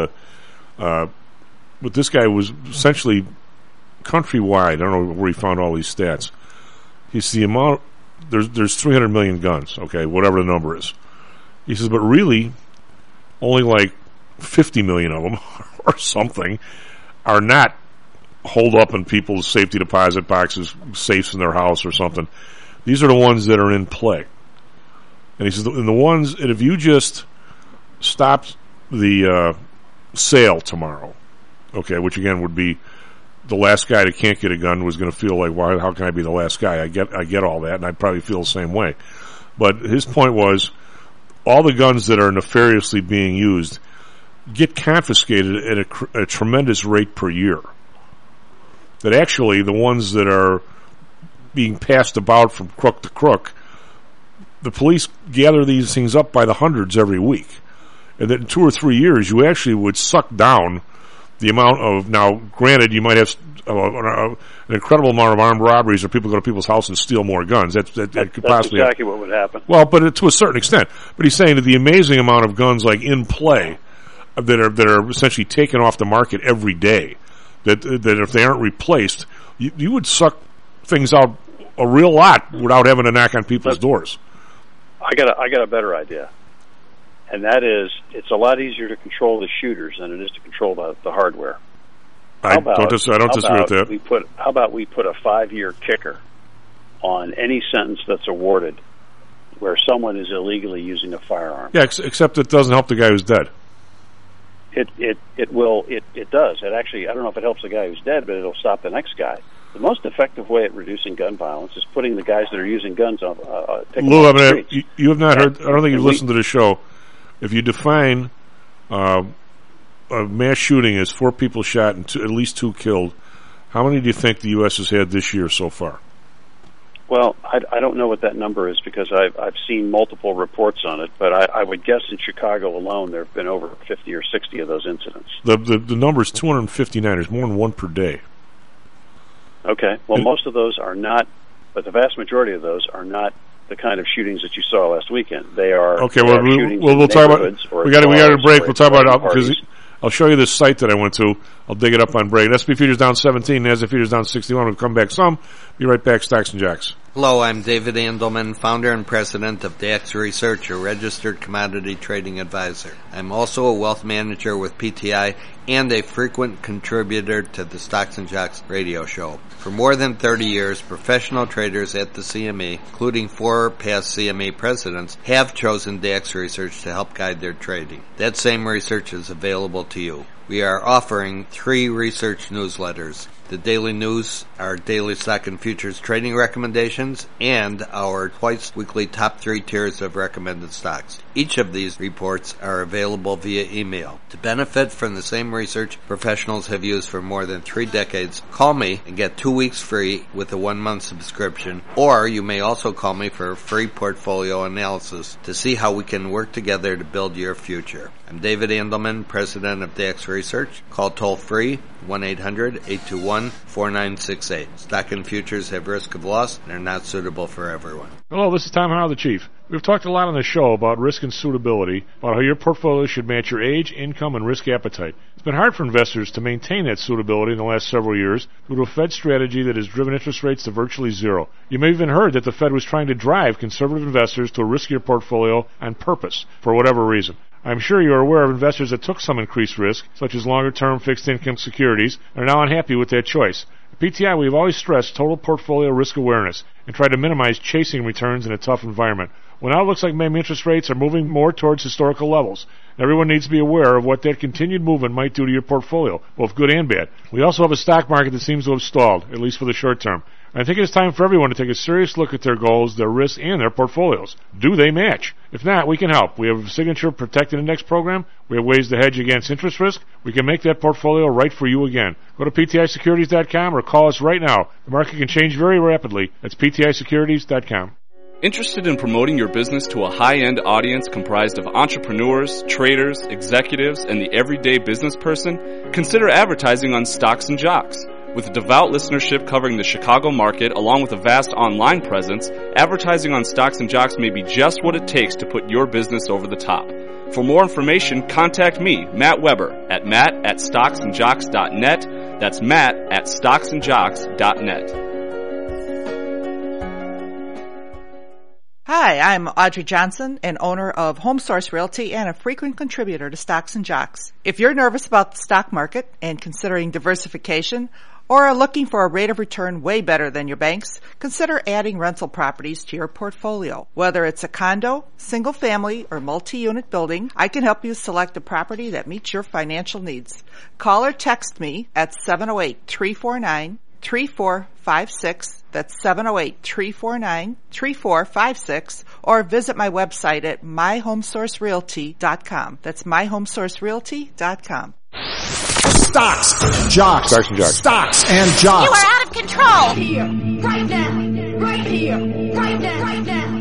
this guy was essentially countrywide. I don't know where he found all these stats. He's the amount. There's 300 million guns. Okay, whatever the number is. He says, but really, only like 50 million of them or something are not holed up in people's safety deposit boxes, safes in their house or something. These are the ones that are in play. And he says, and the ones, and if you just stopped the sale tomorrow, okay, which again would be the last guy that can't get a gun was going to feel like, why? How can I be the last guy? I get all that, and I'd probably feel the same way. But his point was, all the guns that are nefariously being used get confiscated at a tremendous rate per year. That actually the ones that are being passed about from crook to crook, the police gather these things up by the hundreds every week. And that in 2 or 3 years, you actually would suck down the amount of, now granted, you might have an incredible amount of armed robberies or people go to people's house and steal more guns. That could that's possibly exactly what would happen. Well, but to a certain extent. But he's saying that the amazing amount of guns like in play that are essentially taken off the market every day, that if they aren't replaced, you would suck things out a real lot without having to knock on people's doors. I got a better idea, and that is, it's a lot easier to control the shooters than it is to control the hardware. I don't disagree with that. How about we put a 5-year kicker on any sentence that's awarded where someone is illegally using a firearm? Yeah, except it doesn't help the guy who's dead. It does. It actually, I don't know if it helps the guy who's dead, but it'll stop the next guy. The most effective way at reducing gun violence is putting the guys that are using guns on Lou, I mean, you have not heard, I don't think you've listened to the show. If you define a mass shooting as 4 people shot and at least 2 killed, how many do you think the U.S. has had this year so far? Well, I don't know what that number is because I've seen multiple reports on it, but I would guess in Chicago alone there have been over 50 or 60 of those incidents. The number is 259. There's more than 1 per day. Okay. Well, most of those are not, but the vast majority of those are not the kind of shootings that you saw last weekend. They are okay. Well, we'll talk about. We got a break. We'll talk about it because I'll show you this site that I went to. I'll dig it up on break. SP Futures down 17. NASDAQ Futures down 61. We'll come back some. Be right back. Stocks and Jocks. Hello, I'm David Andelman, founder and president of DAX Research, a registered commodity trading advisor. I'm also a wealth manager with PTI and a frequent contributor to the Stocks and Jocks radio show. For more than 30 years, professional traders at the CME, including 4 past CME presidents, have chosen DAX Research to help guide their trading. That same research is available to you. We are offering 3 research newsletters. The daily news, our daily stock and futures trading recommendations, and our twice-weekly top 3 tiers of recommended stocks. Each of these reports are available via email. To benefit from the same research professionals have used for more than 3 decades, call me and get 2 weeks free with a 1-month subscription, or you may also call me for a free portfolio analysis to see how we can work together to build your future. I'm David Andelman, president of DAX Research. Call toll-free 1-800-821-4968. Stock and futures have risk of loss and are not suitable for everyone. Hello, this is Tom Howell, the Chief. We've talked a lot on the show about risk and suitability, about how your portfolio should match your age, income, and risk appetite. It's been hard for investors to maintain that suitability in the last several years due to a Fed strategy that has driven interest rates to virtually zero. You may have even heard that the Fed was trying to drive conservative investors to a riskier portfolio on purpose, for whatever reason. I'm sure you are aware of investors that took some increased risk, such as longer-term fixed-income securities, and are now unhappy with that choice. At PTI, we have always stressed total portfolio risk awareness and tried to minimize chasing returns in a tough environment. Well, now it looks like maybe interest rates are moving more towards historical levels. Everyone needs to be aware of what that continued movement might do to your portfolio, both good and bad. We also have a stock market that seems to have stalled, at least for the short term. I think it's time for everyone to take a serious look at their goals, their risks, and their portfolios. Do they match? If not, we can help. We have a signature protected index program. We have ways to hedge against interest risk. We can make that portfolio right for you again. Go to PTIsecurities.com or call us right now. The market can change very rapidly. That's PTIsecurities.com. Interested in promoting your business to a high-end audience comprised of entrepreneurs, traders, executives, and the everyday business person? Consider advertising on Stocks and Jocks. With a devout listenership covering the Chicago market along with a vast online presence, advertising on Stocks and Jocks may be just what it takes to put your business over the top. For more information, contact me, Matt Weber, at matt@stocksandjocks.net. That's matt@stocksandjocks.net. Hi, I'm Audrey Johnson, an owner of HomeSource Realty and a frequent contributor to Stocks and Jocks. If you're nervous about the stock market and considering diversification, Or are looking for a rate of return way better than your banks? Consider adding rental properties to your portfolio. Whether it's a condo, single family, or multi-unit building, I can help you select a property that meets your financial needs. Call or text me at 708-349-3456. That's 708-349-3456. Or visit my website at myhomesourcerealty.com. That's myhomesourcerealty.com. Stocks, jocks, Stocks and jocks. Stocks and jocks. You are out of control. Here, right now, right here, right now, right now.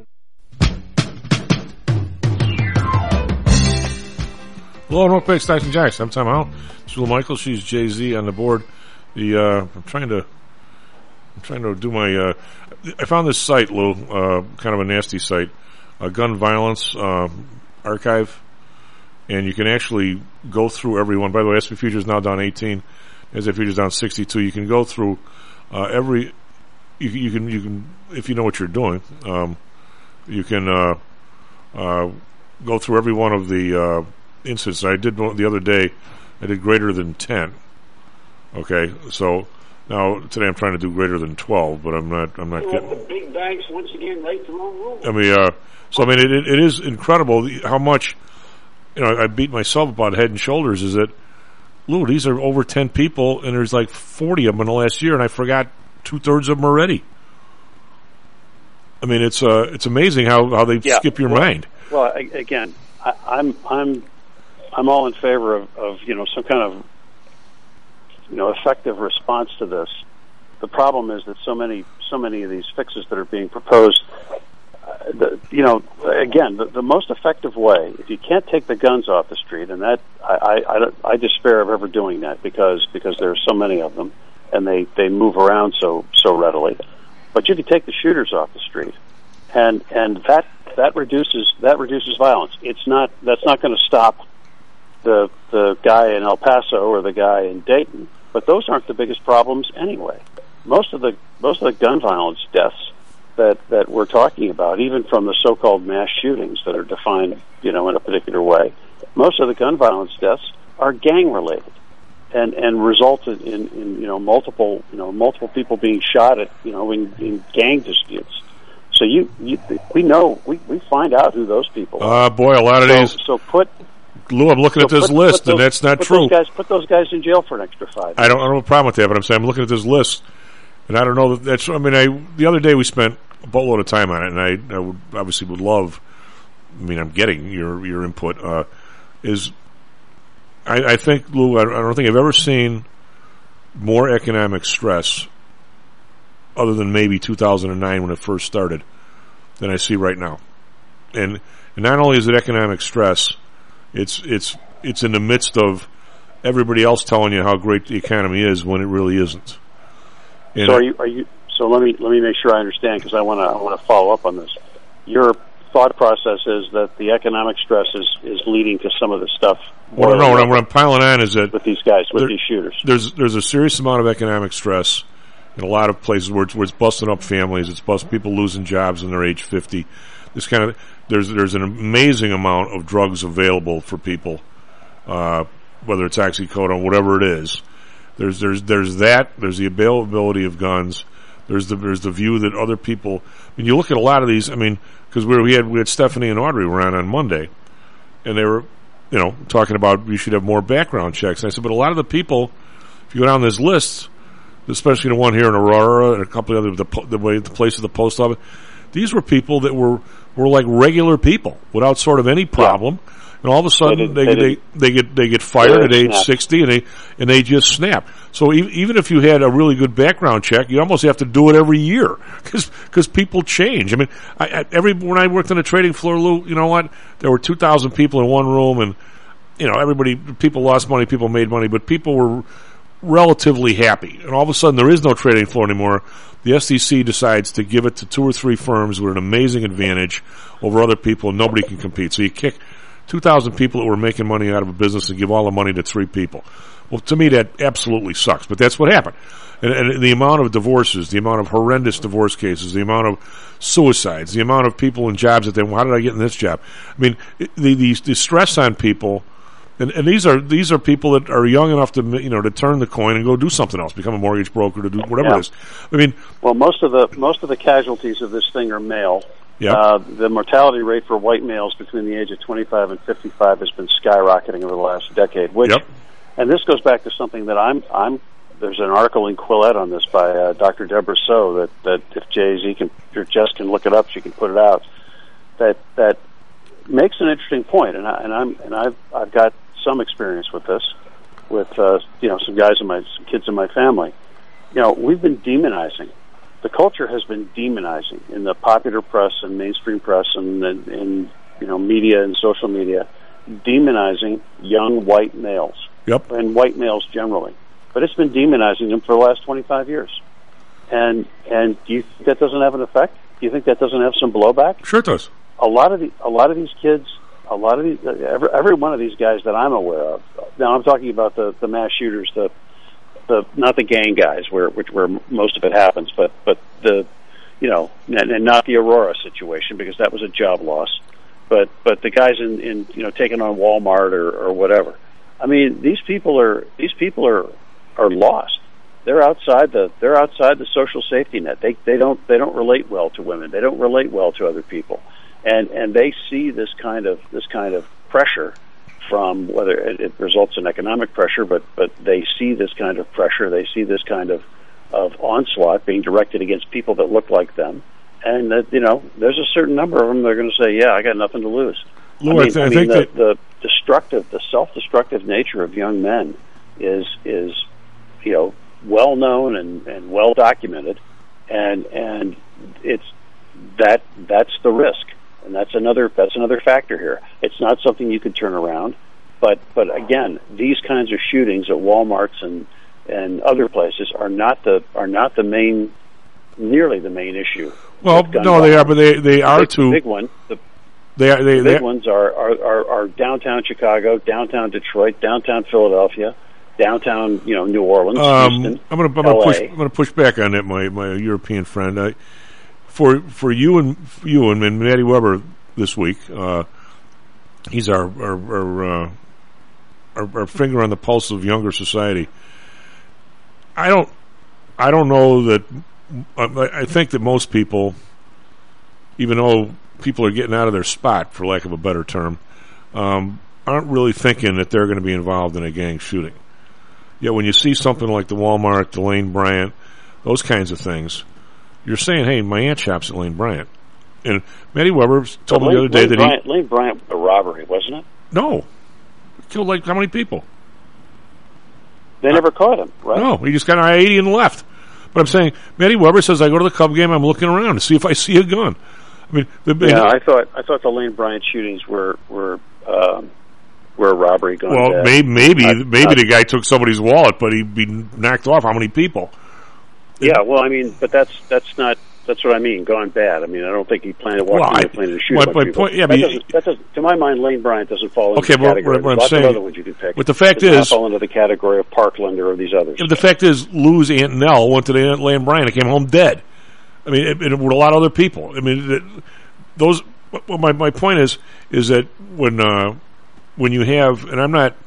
Hello and welcome back to Stocks and Jocks. I'm Tom Howell. It's Will Michael. She's Jay-Z on the board. I'm trying to do my. I found this site, Lou, kind of a nasty site, Gun Violence Archive. And you can actually go through everyone. By the way, SP Futures now down 18. SP Futures down 62. You can go through every. You can if you know what you're doing. You can go through every one of the incidents. I did one the other day. I did greater than 10. Okay, so now today I'm trying to do greater than 12, but I'm not getting. The big banks once again right the wrong rule. It is incredible how much. I beat myself about head and shoulders. Is that, Lou, these are over 10 people, and there's like 40 of them in the last year, and I forgot 2/3 of them already. I mean, it's amazing how they skip your mind. Well, again, I'm all in favor of some kind of effective response to this. The problem is that so many of these fixes that are being proposed. The most effective way, if you can't take the guns off the street, and that I despair of ever doing that because there are so many of them, and they move around so readily. But you can take the shooters off the street, and that reduces violence. That's not going to stop the guy in El Paso or the guy in Dayton, but those aren't the biggest problems anyway. Most of the gun violence deaths that we're talking about, even from the so-called mass shootings that are defined, in a particular way, most of the gun violence deaths are gang-related, and resulted in multiple people being shot at in gang disputes. So we find out who those people are. Boy, a lot of these. So put. Lou, I'm looking at this list, and that's not true. Put those guys in jail for an extra 5 years. I don't have a problem with that, but I'm saying I'm looking at this list. And I don't know that's. The other day we spent a boatload of time on it, and I would obviously would love. I'm getting your input. I think, Lou, I don't think I've ever seen more economic stress, other than maybe 2009 when it first started, than I see right now. And not only is it economic stress, it's in the midst of everybody else telling you how great the economy is when it really isn't. So are you? So let me make sure I understand, because I want to follow up on this. Your thought process is that the economic stress is leading to some of the stuff. What I'm piling on is that with these guys, these shooters, there's a serious amount of economic stress in a lot of places where it's busting up families. It's people losing jobs when they're age 50. This kind of there's an amazing amount of drugs available for people, whether it's oxycodone, whatever it is. There's that. There's the availability of guns. There's the view that other people. You look at a lot of these. Because we had Stephanie and Audrey were on Monday, and they were, talking about we should have more background checks. And I said, but a lot of the people, if you go down this list, especially the one here in Aurora and a couple of other the place of the post office, these were people that were like regular people without sort of any problem. Yeah. And all of a sudden, they get fired at age 60, and they just snap. So even if you had a really good background check, you almost have to do it every year because people change. When I worked on a trading floor, Lou, you know what? There were 2,000 people in one room, and people lost money, people made money, but people were relatively happy. And all of a sudden, there is no trading floor anymore. The SEC decides to give it to 2 or 3 firms with an amazing advantage over other people, and nobody can compete. So you kick 2,000 people that were making money out of a business and give all the money to 3 people. Well, to me, that absolutely sucks, but that's what happened. And the amount of divorces, the amount of horrendous divorce cases, the amount of suicides, the amount of people in jobs that how did I get in this job? The stress on people And these are people that are young enough to to turn the coin and go do something else, become a mortgage broker, to do whatever it is. I mean, well, most of the casualties of this thing are male. Yeah. The mortality rate for white males between the age of 25 and 55 has been skyrocketing over the last decade. Which, and this goes back to something that I'm. There's an article in Quillette on this by Dr. Deborah So that if Jess can look it up, she can put it out. That makes an interesting point, and I've got some experience with this, with some kids in my family. We've been demonizing. The culture has been demonizing in the popular press and mainstream press and in media and social media, demonizing young white males. Yep. And white males generally. But it's been demonizing them for the last 25 years. And do you think that doesn't have an effect? Do you think that doesn't have some blowback? Sure it does. A lot of these kids, every one of these guys that I'm aware of. Now I'm talking about the mass shooters, the not the gang guys where most of it happens, but the and not the Aurora situation, because that was a job loss. But the guys in taking on Walmart or whatever. I mean, these people are lost. They're outside the social safety net. They don't relate well to women. They don't relate well to other people. And they see this kind of pressure from, whether it results in economic pressure, but they see this kind of pressure. They see this kind of onslaught being directed against people that look like them, and that there's a certain number of them that are going to say, "Yeah, I got nothing to lose." Lou, I think the self-destructive nature of young men is well known and well documented, and that's the risk. And that's another factor here. It's not something you can turn around, but again, these kinds of shootings at Walmarts and other places are not nearly the main issue. Well, no, they are, but they are too. The big one. The big ones are downtown Chicago, downtown Detroit, downtown Philadelphia, downtown New Orleans, Houston. I'm going to push back on that, my European friend. For you and Matty Weber this week, he's our finger on the pulse of younger society. I don't know that. I think that most people, even though people are getting out of their spot, for lack of a better term, aren't really thinking that they're going to be involved in a gang shooting. Yet when you see something like the Walmart, the Lane Bryant, those kinds of things, you're saying, hey, my aunt shops at Lane Bryant. And Matty Weber told me the other day that Lane Bryant was a robbery, wasn't it? No. Killed how many people? They never caught him, right? No, he just got an I-80 and left. But I'm saying, Matty Weber says, I go to the Cub game, I'm looking around to see if I see a gun. I mean, I thought the Lane Bryant shootings were a robbery gone bad. Maybe the guy took somebody's wallet, but he'd be knocked off how many people? Yeah, well, I mean, but that's what I mean, gone bad. I mean, I don't think he planned to walk in and planned to shoot people. To my mind, Lane Bryant doesn't fall into the category. There's lots of other ones you could pick. But the fact does is, not fall into the category of Parkland or these others. The fact is, Lou's Aunt Nell went to the Lane Bryant and came home dead. I mean, it with a lot of other people. I mean, those. Well, my point is that when you have, and I'm not,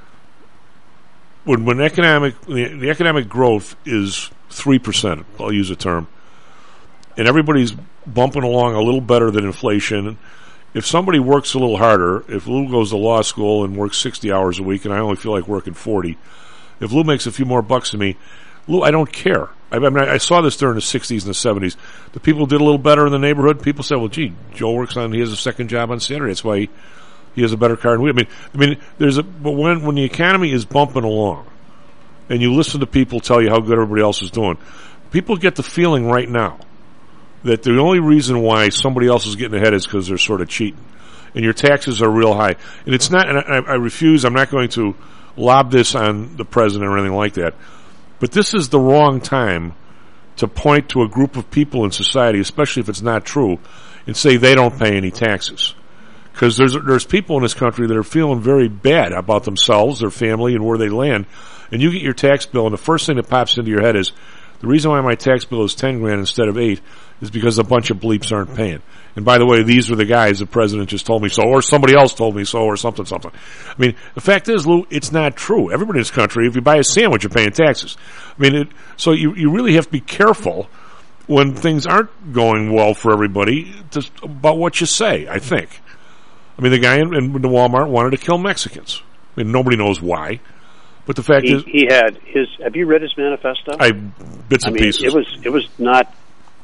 when the economic growth is 3%, I'll use a term, and everybody's bumping along a little better than inflation. If somebody works a little harder, if Lou goes to law school and works 60 hours a week and I only feel like working 40, if Lou makes a few more bucks than me, Lou, I don't care. I saw this during the 60s and the 70s. The people did a little better in the neighborhood. People said, well, gee, Joe he has a second job on Saturday. That's why he has a better car than we. I mean, but when the economy is bumping along and you listen to people tell you how good everybody else is doing, people get the feeling right now that the only reason why somebody else is getting ahead is because they're sort of cheating. And your taxes are real high. And it's not, and I refuse, I'm not going to lob this on the president or anything like that. But this is the wrong time to point to a group of people in society, especially if it's not true, and say they don't pay any taxes. Because there's people in this country that are feeling very bad about themselves, their family, and where they land. And you get your tax bill, and the first thing that pops into your head is, The reason why my tax bill is $10,000 instead of $8 is because a bunch of bleeps aren't paying. And by the way, these were the guys the president just told me so, or somebody else told me so, or something. I mean, the fact is, Lou, it's not true. Everybody in this country, if you buy a sandwich, you're paying taxes. I mean, so you really have to be careful when things aren't going well for everybody about what you say, I think. I mean, the guy in the Walmart wanted to kill Mexicans. I mean, nobody knows why. But the fact is, he had his. Have you read his manifesto? Bits and pieces. It was not.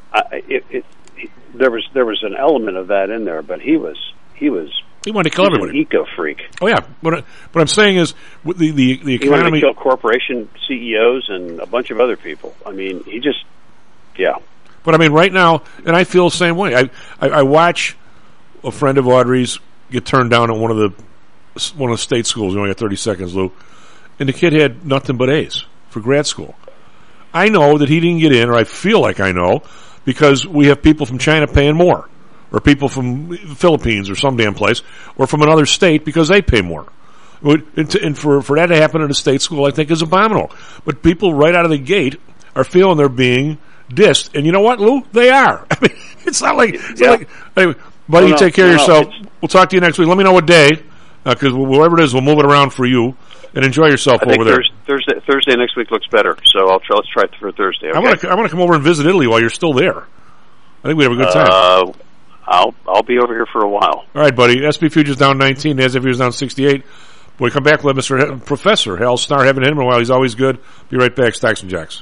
There was an element of that in there, but he wanted to kill everybody. An eco freak. Oh yeah, what I'm saying is the economy. He wanted to kill corporation CEOs and a bunch of other people. I mean, yeah. But I mean, right now, and I feel the same way. I watch a friend of Audrey's get turned down at one of the state schools. You only got 30 seconds, Lou. And the kid had nothing but A's for grad school. I know that he didn't get in, or I feel like I know, because we have people from China paying more, or people from the Philippines or some damn place, or from another state because they pay more. And for that to happen at a state school, I think is abominable. But people right out of the gate are feeling they're being dissed. And you know what, Lou? They are. I mean, it's not like... Anyway, buddy, you take care of yourself. We'll talk to you next week. Let me know what day, because whatever it is, we'll move it around for you. And enjoy yourself over there. Thursday next week looks better, so let's try it for Thursday. Okay? I want to come over and visit Italy while you're still there. I think we'd have a good time. I'll be over here for a while. All right, buddy. SP futures down 19, NASDAQ futures down 68. When we come back, let Professor Hal Starr have him in a while. He's always good. Be right back. Stocks and Jocks.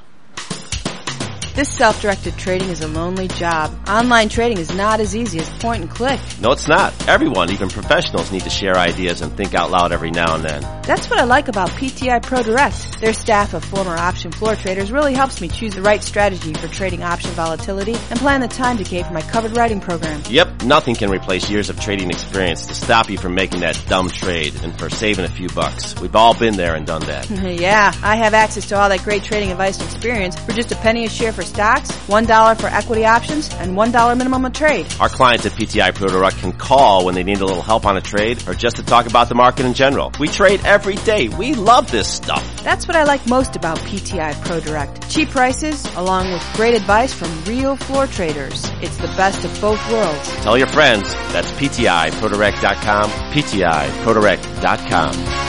This self-directed trading is a lonely job. Online trading is not as easy as point and click. No, it's not. Everyone, even professionals, need to share ideas and think out loud every now and then. That's what I like about PTI Pro Direct. Their staff of former option floor traders really helps me choose the right strategy for trading option volatility and plan the time decay for my covered writing program. Yep, nothing can replace years of trading experience to stop you from making that dumb trade and for saving a few bucks. We've all been there and done that. Yeah, I have access to all that great trading advice and experience for just a penny a share for stocks, $1 for equity options, and $1 minimum a trade. Our clients at PTI Pro Direct can call when they need a little help on a trade or just to talk about the market in general. We trade every day. We love this stuff. That's what I like most about PTI Pro Direct. Cheap prices, along with great advice from real floor traders. It's the best of both worlds. Tell your friends. That's PTIProDirect.com, PTIProDirect.com.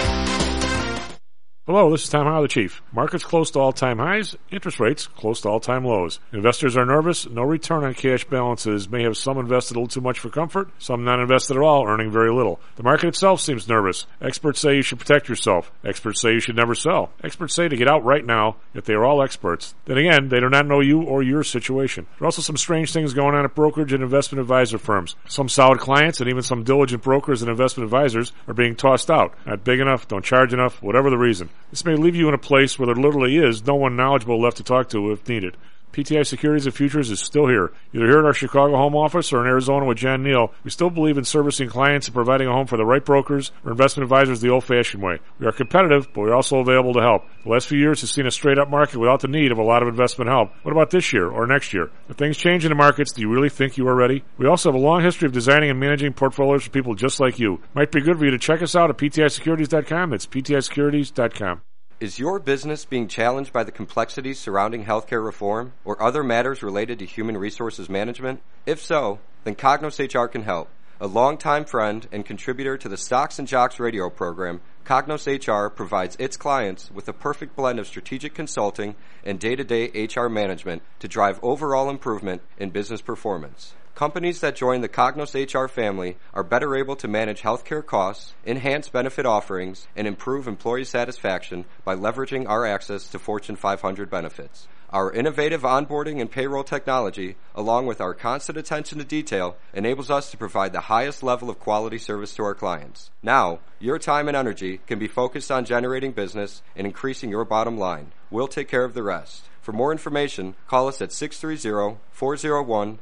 Hello, this is Tom Howell, the Chief. Markets close to all-time highs, interest rates close to all-time lows. Investors are nervous. No return on cash balances may have some invested a little too much for comfort, some not invested at all, earning very little. The market itself seems nervous. Experts say you should protect yourself. Experts say you should never sell. Experts say to get out right now, yet they are all experts. Then again, they do not know you or your situation. There are also some strange things going on at brokerage and investment advisor firms. Some solid clients and even some diligent brokers and investment advisors are being tossed out. Not big enough, don't charge enough, whatever the reason. This may leave you in a place where there literally is no one knowledgeable left to talk to if needed. PTI Securities and Futures is still here. Either here at our Chicago home office or in Arizona with Jan Neal, we still believe in servicing clients and providing a home for the right brokers or investment advisors the old-fashioned way. We are competitive, but we're also available to help. The last few years has seen a straight-up market without the need of a lot of investment help. What about this year or next year? If things change in the markets, do you really think you are ready? We also have a long history of designing and managing portfolios for people just like you. Might be good for you to check us out at PTISecurities.com. That's PTISecurities.com. Is your business being challenged by the complexities surrounding healthcare reform or other matters related to human resources management? If so, then Cognos HR can help. A longtime friend and contributor to the Stocks and Jocks radio program, Cognos HR provides its clients with a perfect blend of strategic consulting and day-to-day HR management to drive overall improvement in business performance. Companies that join the Cognos HR family are better able to manage healthcare costs, enhance benefit offerings, and improve employee satisfaction by leveraging our access to Fortune 500 benefits. Our innovative onboarding and payroll technology, along with our constant attention to detail, enables us to provide the highest level of quality service to our clients. Now, your time and energy can be focused on generating business and increasing your bottom line. We'll take care of the rest. For more information, call us at 630-401-8810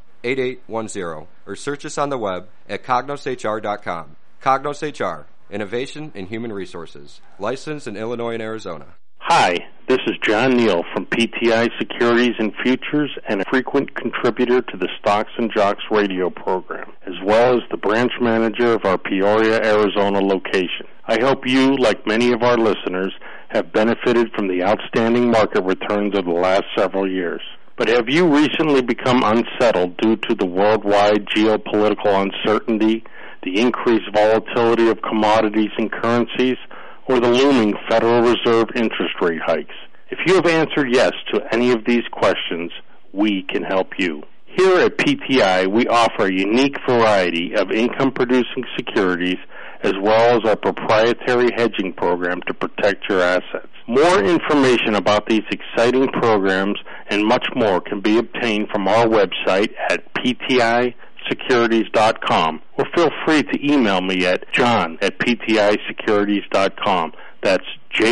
or search us on the web at cognoshr.com. Cognos HR, Innovation in Human Resources, licensed in Illinois and Arizona. Hi, this is John Neal from PTI Securities and Futures and a frequent contributor to the Stocks and Jocks radio program, as well as the branch manager of our Peoria, Arizona location. I hope you, like many of our listeners, have benefited from the outstanding market returns of the last several years. But have you recently become unsettled due to the worldwide geopolitical uncertainty, the increased volatility of commodities and currencies, or the looming Federal Reserve interest rate hikes? If you have answered yes to any of these questions, we can help you. Here at PTI, we offer a unique variety of income-producing securities as well as our proprietary hedging program to protect your assets. More information about these exciting programs and much more can be obtained from our website at ptisecurities.com, or feel free to email me at john@ptisecurities.com. That's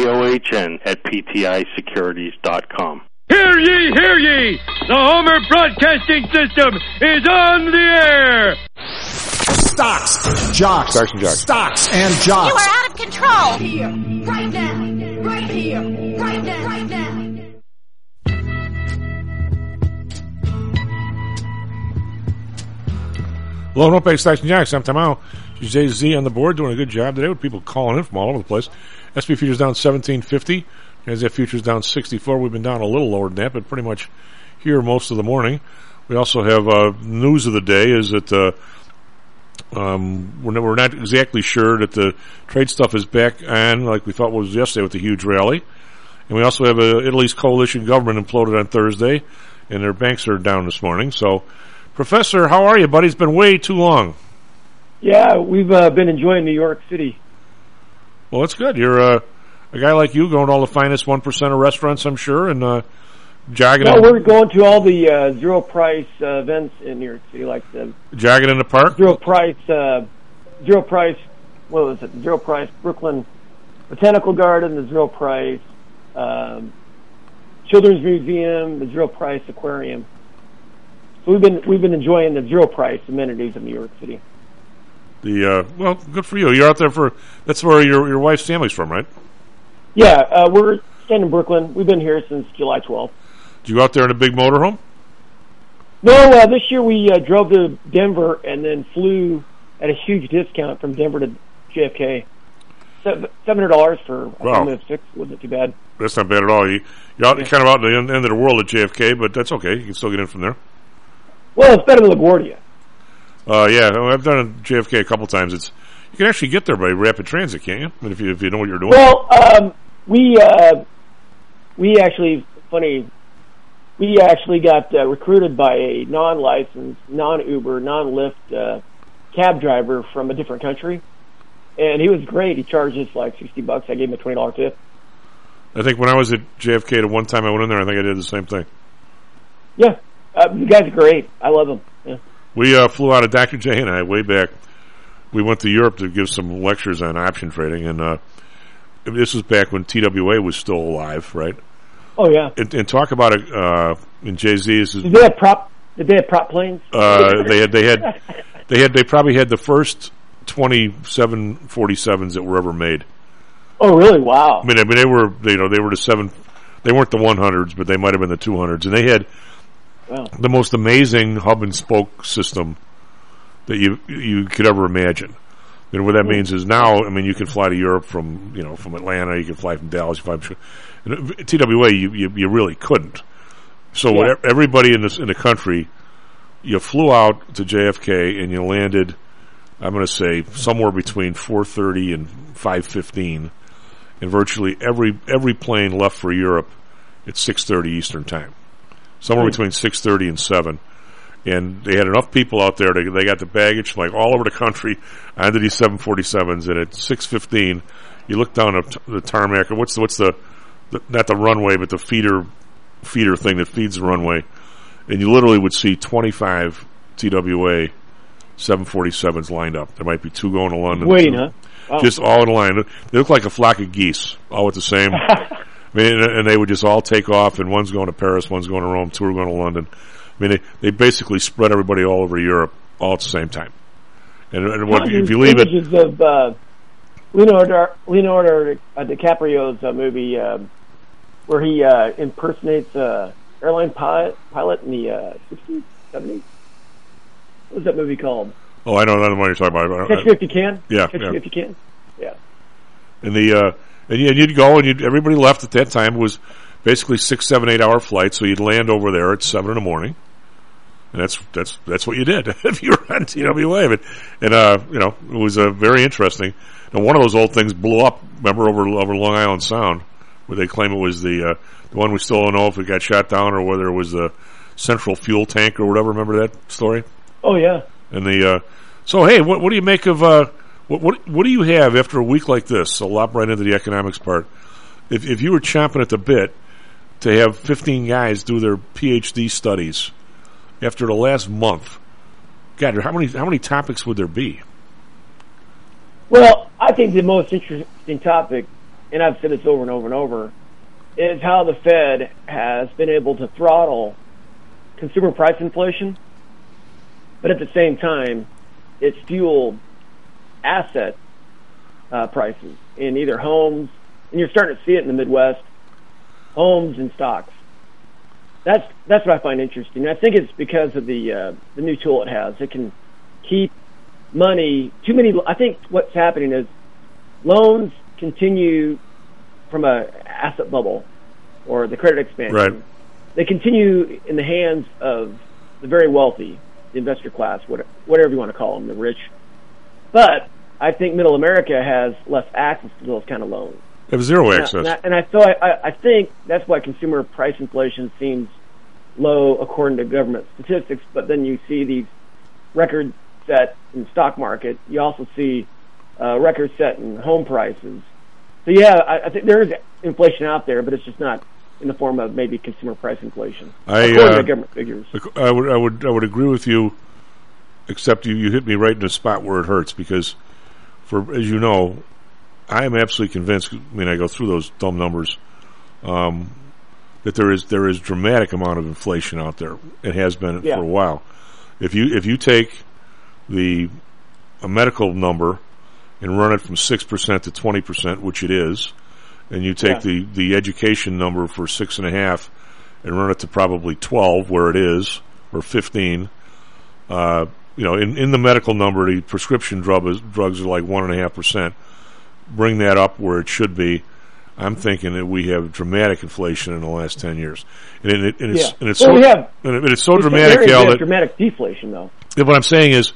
JOHN@ptisecurities.com. Hear ye, hear ye! The Homer Broadcasting System is on the air! Stocks, jocks, Stocks and jocks. Stocks and jocks. You are out of control! Here, right now, right here, right now, right now. Hello, and welcome back to Stocks and Jocks. I'm Tom Al. Jay-Z on the board, doing a good job today with people calling in from all over the place. SP futures down 1750. NASDAQ futures down 64. We've been down a little lower than that, but pretty much here most of the morning. We also have news of the day is that we're not exactly sure that the trade stuff is back on like we thought was yesterday with the huge rally. And we also have Italy's coalition government imploded on Thursday, and their banks are down this morning. So, Professor, how are you, buddy? It's been way too long. Yeah, we've been enjoying New York City. Well, that's good. You're a guy like you going to all the finest 1% of restaurants, I'm sure, and jogging. No, we're going to all the zero price events in New York City, like the jogging in the park. Zero price. What was it? Zero price Brooklyn Botanical Garden, the zero price Children's Museum, the zero price aquarium. So we've been enjoying the zero price amenities of New York City. Well, good for you. You're out there that's where your wife's family's from, right? Yeah, we're staying in Brooklyn. We've been here since July 12th. Did you go out there in a big motorhome? No, this year we drove to Denver and then flew at a huge discount from Denver to JFK. $700 for a family of 6 wasn't too bad. That's not bad at all. You're kind of out in the end of the world at JFK, but that's okay. You can still get in from there. Well, it's better than LaGuardia. Yeah, I've done it JFK a couple times. You can actually get there by rapid transit, can't you? I mean, if you know what you're doing. Well, we actually got recruited by a non-licensed, non-Uber, non-Lyft cab driver from a different country, and he was great. He charged us like $60. I gave him a $20 tip. I think when I was at JFK, the one time I went in there, I think I did the same thing. Yeah, the guy's great. I love him. Yeah. We flew out of Dr. J and I way back. We went to Europe to give some lectures on option trading, and this was back when TWA was still alive, right? Oh yeah. And talk about it in Jay-Z. Did they have prop planes? They probably had the first 27 47s that were ever made. Oh really? Wow. I mean they were they were the 7. They weren't the 100s, but they might have been the 200s, and they had the most amazing hub and spoke system that you could ever imagine. And what that means is now, I mean, you can fly to Europe from Atlanta, you can fly from Dallas, TWA, you really couldn't. So everybody in the country, you flew out to JFK and you landed, I'm going to say, somewhere between 4:30 and 5:15, and virtually every plane left for Europe at 6:30 Eastern Time. Somewhere between 6:30 and 7. And they had enough people out there. They got the baggage like all over the country onto these 747s. And at 6:15, you look down at the tarmac. Or what's the not the runway, but the feeder thing that feeds the runway. And you literally would see 25 TWA 747s lined up. There might be 2 going to London. Waiting, huh? Oh. Just all in line. They look like a flock of geese, all with the same. I mean, and they would just all take off, and one's going to Paris, one's going to Rome, 2 are going to London. I mean, they basically spread everybody all over Europe all at the same time. And if you leave it, images of Leonardo DiCaprio's movie where he impersonates airline pilot in the 60s, 70s. What was that movie called? Oh, I don't know what you're talking about. Catch Me If You Can. Yeah, Catch Me If You Can. Yeah. And And you'd go, and everybody left at that time. It was basically 6, 7, 8 hour flights, so you'd land over there at 7 in the morning. And that's what you did if you were on TWA. And it was very interesting. And one of those old things blew up, remember, over Long Island Sound, where they claim it was the one we still don't know if it got shot down or whether it was the central fuel tank or whatever. Remember that story? Oh, yeah. And so hey, what do you make of, what do you have after a week like this? So I'll hop right into the economics part. If you were chomping at the bit to have 15 guys do their PhD studies after the last month, God, how many topics would there be? Well, I think the most interesting topic, and I've said this over and over and over, is how the Fed has been able to throttle consumer price inflation, but at the same time, it's fueled asset prices in either homes, and you're starting to see it in the Midwest, homes and stocks. That's what I find interesting. I think it's because of the new tool it has. It can keep money. I think what's happening is loans continue from a asset bubble or the credit expansion. Right. They continue in the hands of the very wealthy, the investor class, whatever you want to call them, the rich. But I think middle America has less access to those kind of loans. They have zero access. I think that's why consumer price inflation seems low according to government statistics, but then you see these records set in the stock market. You also see records set in home prices. So yeah, I think there is inflation out there, but it's just not in the form of maybe consumer price inflation. According to government figures. I would agree with you, except you hit me right in the spot where it hurts, because as you know, I am absolutely convinced, I go through those dumb numbers, that there is dramatic amount of inflation out there. It has been for a while. If you take a medical number and run it from 6% to 20%, which it is, and you take the education number for 6.5 and run it to probably 12, where it is, or 15, in the medical number, the prescription drugs are like 1.5%. Bring that up where it should be. I'm thinking that we have dramatic inflation in the last 10 years, and it's so dramatic, Al, that dramatic deflation, though. Yeah, what I'm saying is,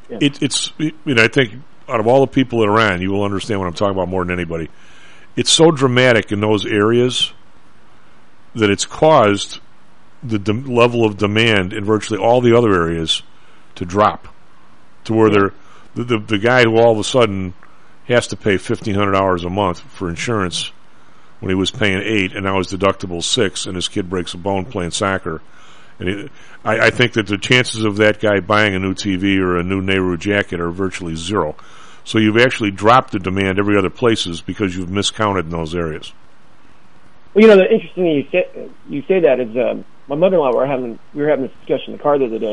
I think out of all the people that are on, you will understand what I'm talking about more than anybody. It's so dramatic in those areas that it's caused the level of demand in virtually all the other areas to drop to where the guy who all of a sudden has to pay $1,500 a month for insurance when he was paying $8 and now his deductible $6 and his kid breaks a bone playing soccer. And I think that the chances of that guy buying a new TV or a new Nehru jacket are virtually zero. So you've actually dropped the demand every other places because you've miscounted in those areas. Well, the interesting thing you say that is my mother-in-law we were having this discussion in the car the other day,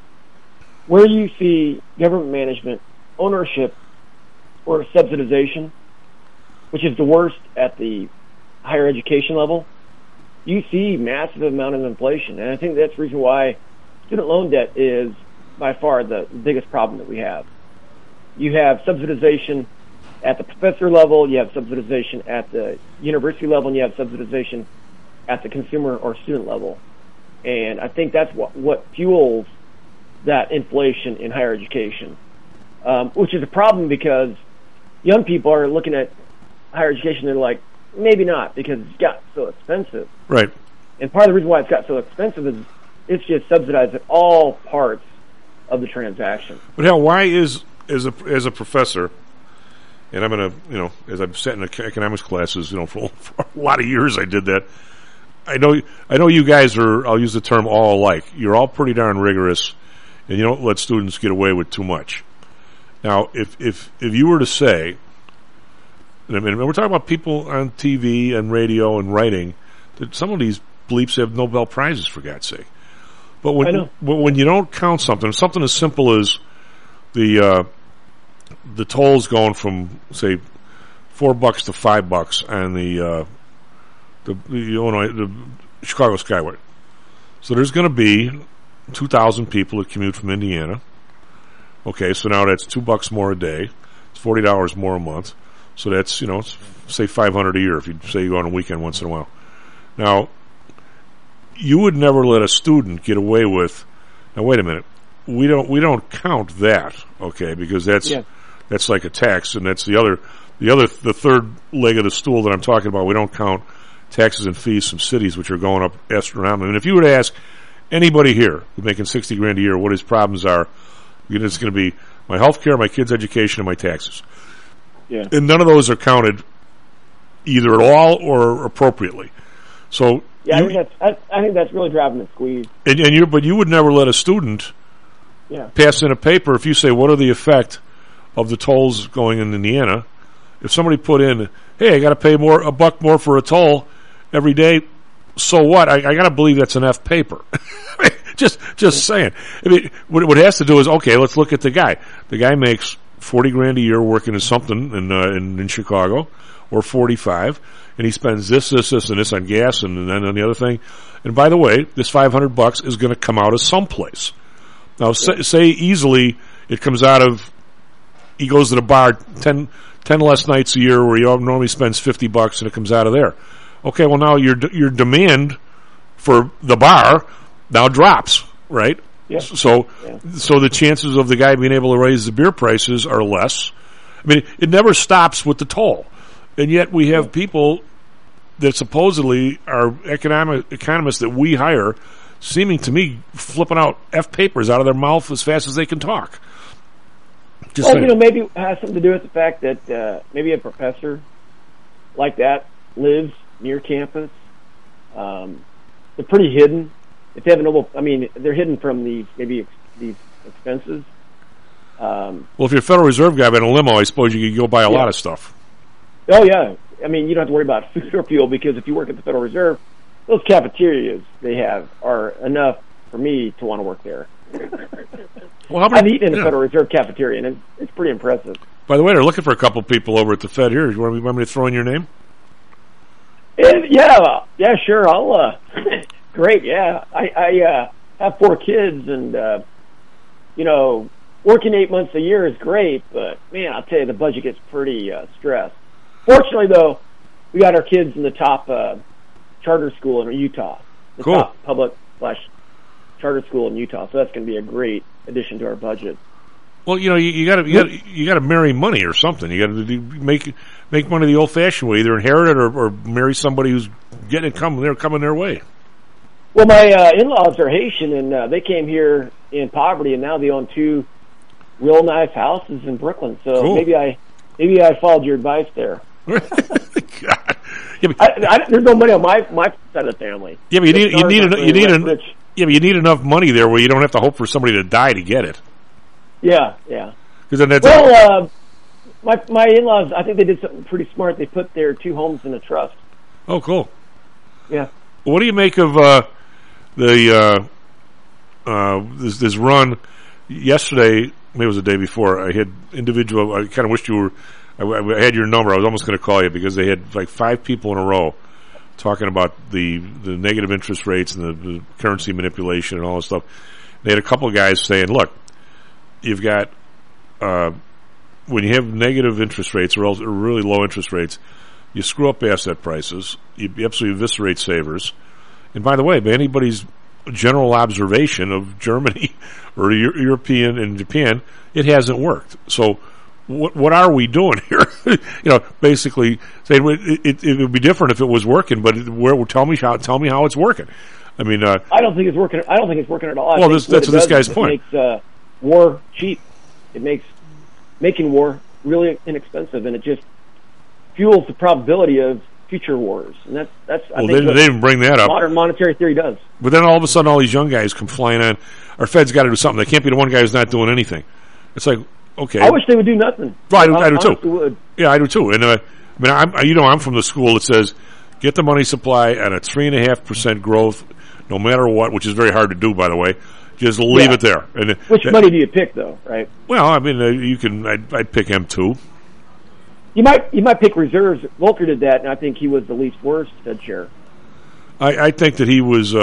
where you see government management, ownership, or subsidization, which is the worst at the higher education level, you see massive amount of inflation. And I think that's the reason why student loan debt is by far the biggest problem that we have. You have subsidization at the professor level, you have subsidization at the university level, and you have subsidization at the consumer or student level. And I think that's what fuels that inflation in higher education, which is a problem because young people are looking at higher education, they're like, maybe not, because it's got so expensive. Right. And part of the reason why it's got so expensive is it's just subsidized at all parts of the transaction. But hell, why is, as a professor, and I'm going to, as I've sat in economics classes, for a lot of years I did that. I know you guys are, I'll use the term all alike. You're all pretty darn rigorous, and you don't let students get away with too much. Now, if you were to say, we're talking about people on TV and radio and writing, that some of these bleeps have Nobel Prizes, for God's sake. But when you don't count something as simple as the tolls going from, say, $4 to $5 on the Chicago Skyway. So there's going to be 2,000 people that commute from Indiana. Okay, so now that's $2 more a day. It's $40 more a month. So that's, say $500 a year if you say you go on a weekend once in a while. Now, you would never let a student get away with. Now, wait a minute. We don't count that, okay? Because that's like a tax, and that's the third leg of the stool that I'm talking about. We don't count taxes and fees from cities, which are going up astronomically. And if you were to ask anybody here who's making $60,000 a year what his problems are, it's going to be my health care, my kids' education, and my taxes. Yeah. And none of those are counted either at all or appropriately. So I think that's really driving the squeeze. But you would never let a student pass in a paper if you say, what are the effect of the tolls going in Indiana? If somebody put in, hey, I got to pay $1 more for a toll every day, so what? I got to believe that's an F paper. just saying. I mean, what it has to do is, okay, let's look at the guy. The guy makes $40,000 a year working in something in Chicago, or 45, and he spends this, and this on gas, and then on the other thing. And by the way, this $500 is going to come out of someplace. Now, say easily it comes out of, he goes to the bar 10 less nights a year where he normally spends $50 and it comes out of there. Okay, well now your demand for the bar now drops, right? Yeah. So the chances of the guy being able to raise the beer prices are less. I mean, it never stops with the toll. And yet we have people that supposedly are economists that we hire, seeming to me flipping out F papers out of their mouth as fast as they can talk. Maybe it has something to do with the fact that maybe a professor like that lives near campus. They're pretty hidden. If they have they're hidden from these expenses. Well, if you're a Federal Reserve guy in a limo, I suppose you could go buy a lot of stuff. Oh, yeah. I mean, you don't have to worry about food or fuel because if you work at the Federal Reserve, those cafeterias they have are enough for me to want to work there. Well, I've eaten in the Federal Reserve cafeteria, and it's pretty impressive. By the way, they're looking for a couple people over at the Fed here. You want me to throw in your name? Yeah, sure. I'll. Great, yeah. I have 4 kids, and working 8 months a year is great, but man, I'll tell you, the budget gets pretty stressed. Fortunately, though, we got our kids in the top charter school in Utah. The top public/charter school in Utah, so that's going to be a great addition to our budget. Well, you got to marry money or something. You got to make money the old-fashioned way, either inherit it or marry somebody who's getting it coming their way. Well, my in-laws are Haitian, and they came here in poverty, and now they own 2 real nice houses in Brooklyn. So cool. maybe I followed your advice there. God. There's no money on my side of the family. Yeah, but you need enough money there where you don't have to hope for somebody to die to get it. Yeah. Then that's my in-laws, I think they did something pretty smart. They put their 2 homes in a trust. Oh, cool. Yeah. What do you make of this run yesterday? Maybe it was the day before. I had individual. I kind of wished you were. I had your number. I was almost going to call you because they had like 5 people in a row talking about the negative interest rates and the currency manipulation and all this stuff. They had a couple of guys saying, "Look, you've got when you have negative interest rates or really low interest rates, you screw up asset prices. You absolutely eviscerate savers. And by the way, by anybody's general observation of Germany or European and Japan, it hasn't worked. So what are we doing here? Basically saying it would be different if it was working, but tell me how it's working. I mean, I don't think it's working. I don't think it's working at all. Well, that's this guy's point. It makes war cheap. It makes making war really inexpensive, and it just fuels the probability of future wars. And that's I think they didn't bring that up. Modern monetary theory does. But then all of a sudden, all these young guys come flying on. Our Fed's got to do something. They can't be the one guy who's not doing anything. It's like, okay, I wish they would do nothing. Right, I do too. Would. Yeah, I do too. And I'm from the school that says get the money supply at a 3.5% growth, no matter what, which is very hard to do, by the way. Just leave it there. And which money do you pick, though? Right? Well, I mean, I'd pick M2. You might pick reserves. Volcker did that, and I think he was the least worst Fed chair. I think that he was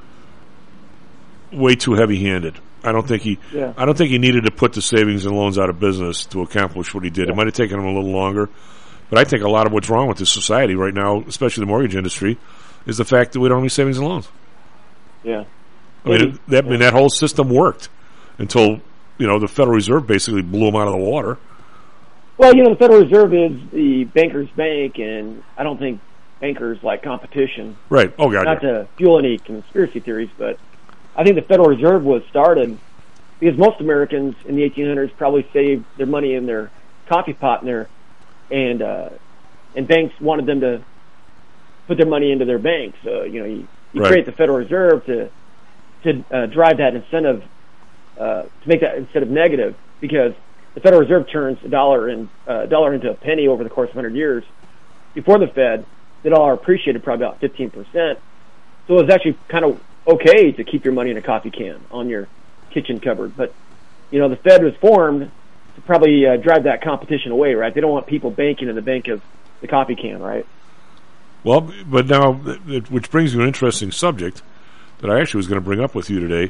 way too heavy-handed. I don't think he needed to put the savings and loans out of business to accomplish what he did. It might have taken him a little longer, But I think a lot of what's wrong with this society right now, especially the mortgage industry, is the fact that we don't have any savings and loans. Yeah. I mean, that whole system worked until, the Federal Reserve basically blew them out of the water. Well, the Federal Reserve is the banker's bank, and I don't think bankers like competition. Right. Oh, God. Not to fuel any conspiracy theories, but I think the Federal Reserve was started because most Americans in the 1800s probably saved their money in their coffee pot and banks wanted them to put their money into their banks. So, you Right. create the Federal Reserve to drive that incentive, to make that incentive negative, because the Federal Reserve turns a dollar into a penny over the course of 100 years. Before the Fed, the dollar appreciated probably about 15%. So it was actually kind of okay to keep your money in a coffee can on your kitchen cupboard. But, the Fed was formed to probably drive that competition away, right? They don't want people banking in the bank of the coffee can, right? Well, but now, which brings you an interesting subject that I actually was going to bring up with you today.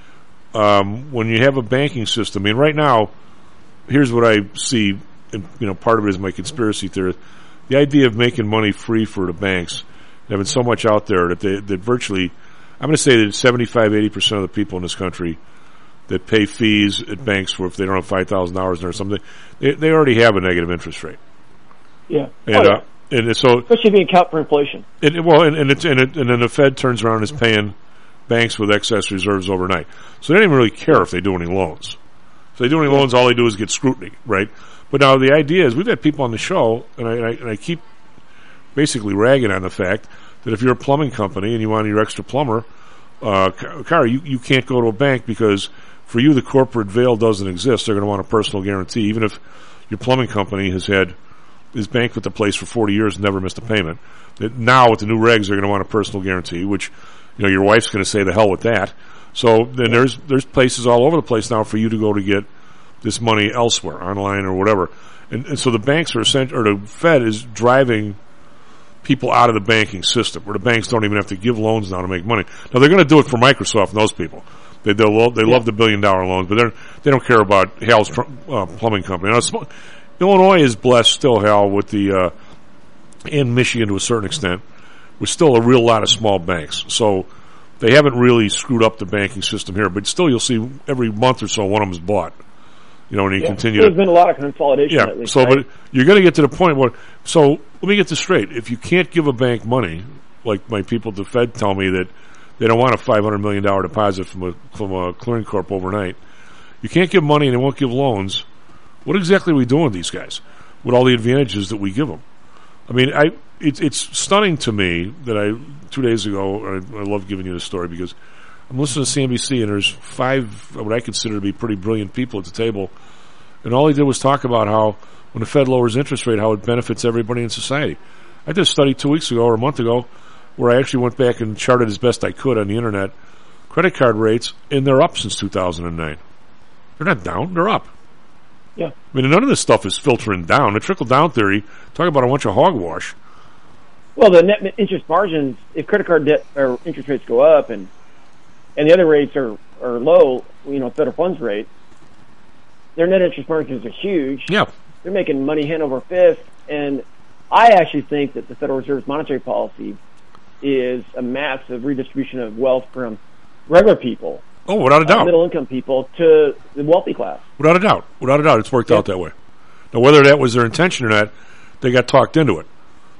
When you have a banking system, right now, here's what I see, and part of it is my conspiracy theory. The idea of making money free for the banks, having so much out there that virtually, I'm going to say that 75-80% of the people in this country that pay fees at banks for if they don't have $5,000 in there or something, they already have a negative interest rate. Yeah. And, and so, especially if you account for inflation. And then the Fed turns around and is paying banks with excess reserves overnight. So they don't even really care if they do any loans. If they do any loans, all they do is get scrutiny, right? But now the idea is, we've had people on the show, and I keep basically ragging on the fact that if you're a plumbing company and you want your extra plumber, you can't go to a bank because for you the corporate veil doesn't exist. They're going to want a personal guarantee, even if your plumbing company has banked with the place for 40 years and never missed a payment. Now with the new regs, they're going to want a personal guarantee, which your wife's going to say the hell with that. So then there's places all over the place now for you to go to get this money elsewhere, online or whatever. And so the banks or the Fed is driving people out of the banking system, where the banks don't even have to give loans now to make money. Now they're going to do it for Microsoft and those people. They love the $1 billion loans, but they don't care about Hal's plumbing company. Now, Illinois is blessed still, Hal, with and Michigan to a certain extent, with still a real lot of small banks. So they haven't really screwed up the banking system here, but still you'll see every month or so one of them is bought. And you continue. There's been a lot of consolidation. Yeah. At least, so, right? but you're going to get to the point where. So let me get this straight. If you can't give a bank money, like my people at the Fed tell me that they don't want a $500 million deposit from a clearing corp overnight, you can't give money and they won't give loans. What exactly are we doing with these guys with all the advantages that we give them? I mean, it's stunning to me that 2 days ago, I love giving you this story because I'm listening to CNBC and there's 5 what I consider to be pretty brilliant people at the table, and all he did was talk about how when the Fed lowers interest rate, how it benefits everybody in society. I did a study 2 weeks ago or a month ago where I actually went back and charted as best I could on the internet credit card rates, and they're up since 2009. They're not down, they're up. Yeah. I mean, none of this stuff is filtering down. The trickle-down theory, talk about a bunch of hogwash. Well, the net interest margins, if credit card debt or interest rates go up and the other rates are low, federal funds rate, their net interest margins are huge. Yeah. They're making money hand over fist, and I actually think that the Federal Reserve's monetary policy is a massive redistribution of wealth from regular people. Oh, without a doubt. Middle-income people to the wealthy class. Without a doubt. It's worked out that way. Now, whether that was their intention or not, they got talked into it.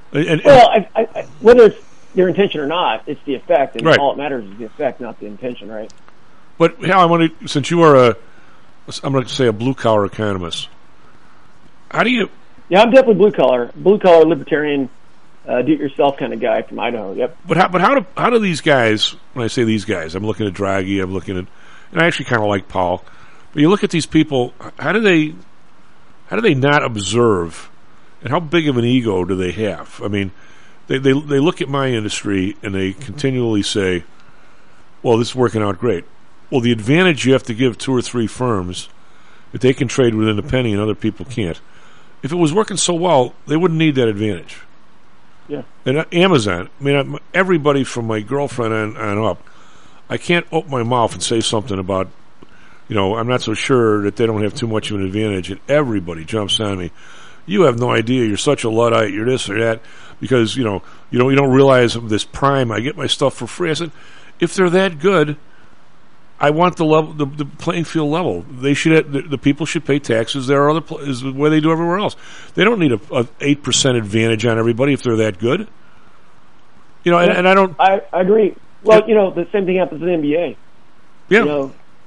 I whether it's their intention or not, it's the effect, and right. all that matters is the effect, not the intention, right? But, Hal, since you are I'm going to say a blue-collar economist, how do you... Yeah, I'm definitely blue-collar libertarian, do-it-yourself kind of guy from Idaho, yep. But how do these guys, when I say these guys, I'm looking at Draghi, and I actually kind of like Powell, but you look at these people, how do they not observe, and how big of an ego do they have? I mean, they look at my industry and they continually say, well, this is working out great. Well, the advantage you have to give 2 or 3 firms that they can trade within a penny and other people can't. If it was working so well, they wouldn't need that advantage. Yeah. And Amazon, everybody from my girlfriend on up, I can't open my mouth and say something about, I'm not so sure that they don't have too much of an advantage, and everybody jumps on me. you have no idea. You're such a Luddite. You're this or that because you don't realize this Prime. I get my stuff for free. I said, if they're that good, I want the level, the playing field level. They should. The people should pay taxes. There are other is the way they do everywhere else. They don't need a 8% advantage on everybody if they're that good. And I don't. I agree. Well, the same thing happens in the NBA. Yeah.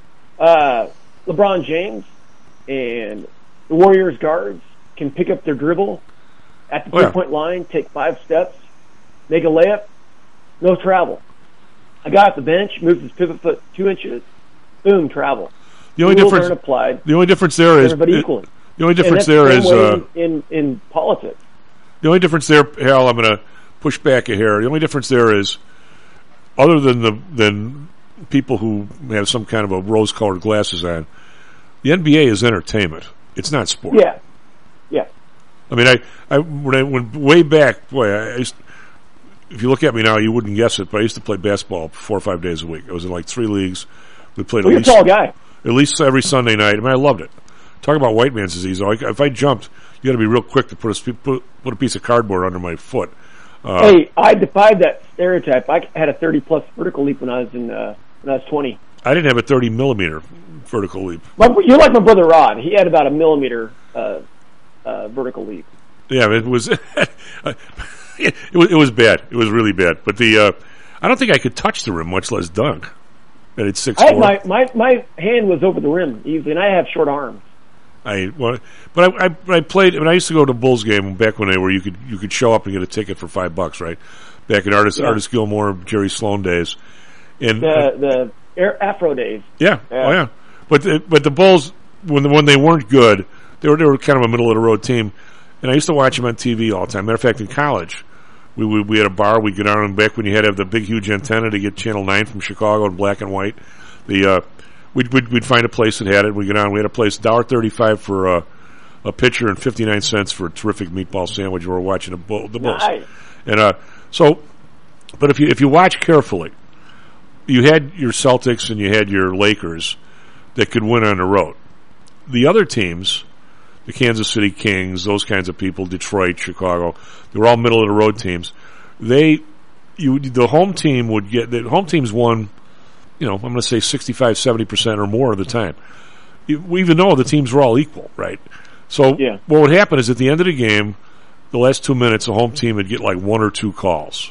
LeBron James and the Warriors guards can pick up their dribble at the three-point line, take 5 steps, make a layup, no travel. A guy at the bench moves his pivot foot 2 inches, boom, travel. The only difference applied. The only difference there is everybody equally. The only difference there is in politics. The only difference there, Hal, I'm going to push back a hair. The only difference there is, other than people who have some kind of a rose-colored glasses on, the NBA is entertainment. It's not sport. Yeah. I mean, when I went way back, if you look at me now, you wouldn't guess it, but I used to play basketball 4 or 5 days a week. I was in like 3 leagues. We played you're a tall guy. At least every Sunday night. I mean, I loved it. Talk about white man's disease. If I jumped, you got to be real quick to put a piece of cardboard under my foot. Hey, I defied that stereotype. I had a 30-plus vertical leap when I was 20. I didn't have a 30-millimeter vertical leap. You're like my brother Rod. He had about a millimeter vertical leap. Yeah, it was it was bad. It was really bad. But I don't think I could touch the rim, much less dunk. And it's 6'4". My hand was over the rim easily, and I have short arms. I played. I mean, I used to go to Bulls game back when you could show up and get a ticket for $5, right? Back in Artis Gilmore, Jerry Sloan days, and the Afro days. Yeah. Oh yeah. But the Bulls when they weren't good, they were kind of a middle of the road team, and I used to watch them on TV all the time. Matter of fact, in college, we had a bar. We'd go down and back when you had to have the big huge antenna to get Channel 9 from Chicago in black and white. We'd find a place that had it. We'd go down. We had a place $1.35 for a pitcher and 59 cents for a terrific meatball sandwich. We were watching the Bulls, nice. And but if you watch carefully, you had your Celtics and you had your Lakers that could win on the road. The other teams, the Kansas City Kings, those kinds of people, Detroit, Chicago, they were all middle of the road teams. The home team would get the home teams won. I'm going to say 65, 70% or more of the time. Even though the teams were all equal, right? So what would happen is at the end of the game, the last 2 minutes, the home team would get like 1 or 2 calls.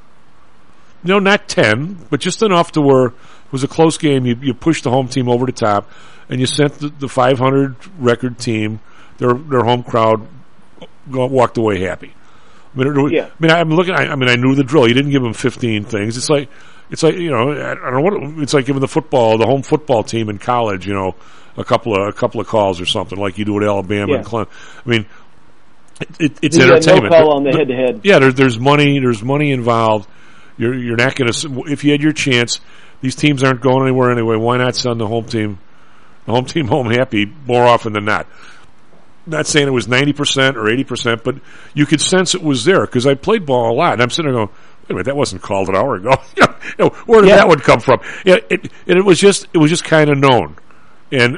Not 10, but just enough to where it was a close game. You pushed the home team over the top, and you sent the 500 record team, their home crowd, walked away happy. I knew the drill. You didn't give them 15 things. It's like I don't know what it's like giving the home football team in college, a couple of calls or something like you do at Alabama and Clemson. I mean, it's entertainment. No call on the head-to-head. Yeah, there's money involved. You're not going to. If you had your chance, these teams aren't going anywhere anyway. Why not send the home team home happy more often than not? Not saying it was 90% or 80%, but you could sense it was there because I played ball a lot, and I'm sitting there going, wait a minute, that wasn't called an hour ago. Where did that one come from? It was just kind of known, and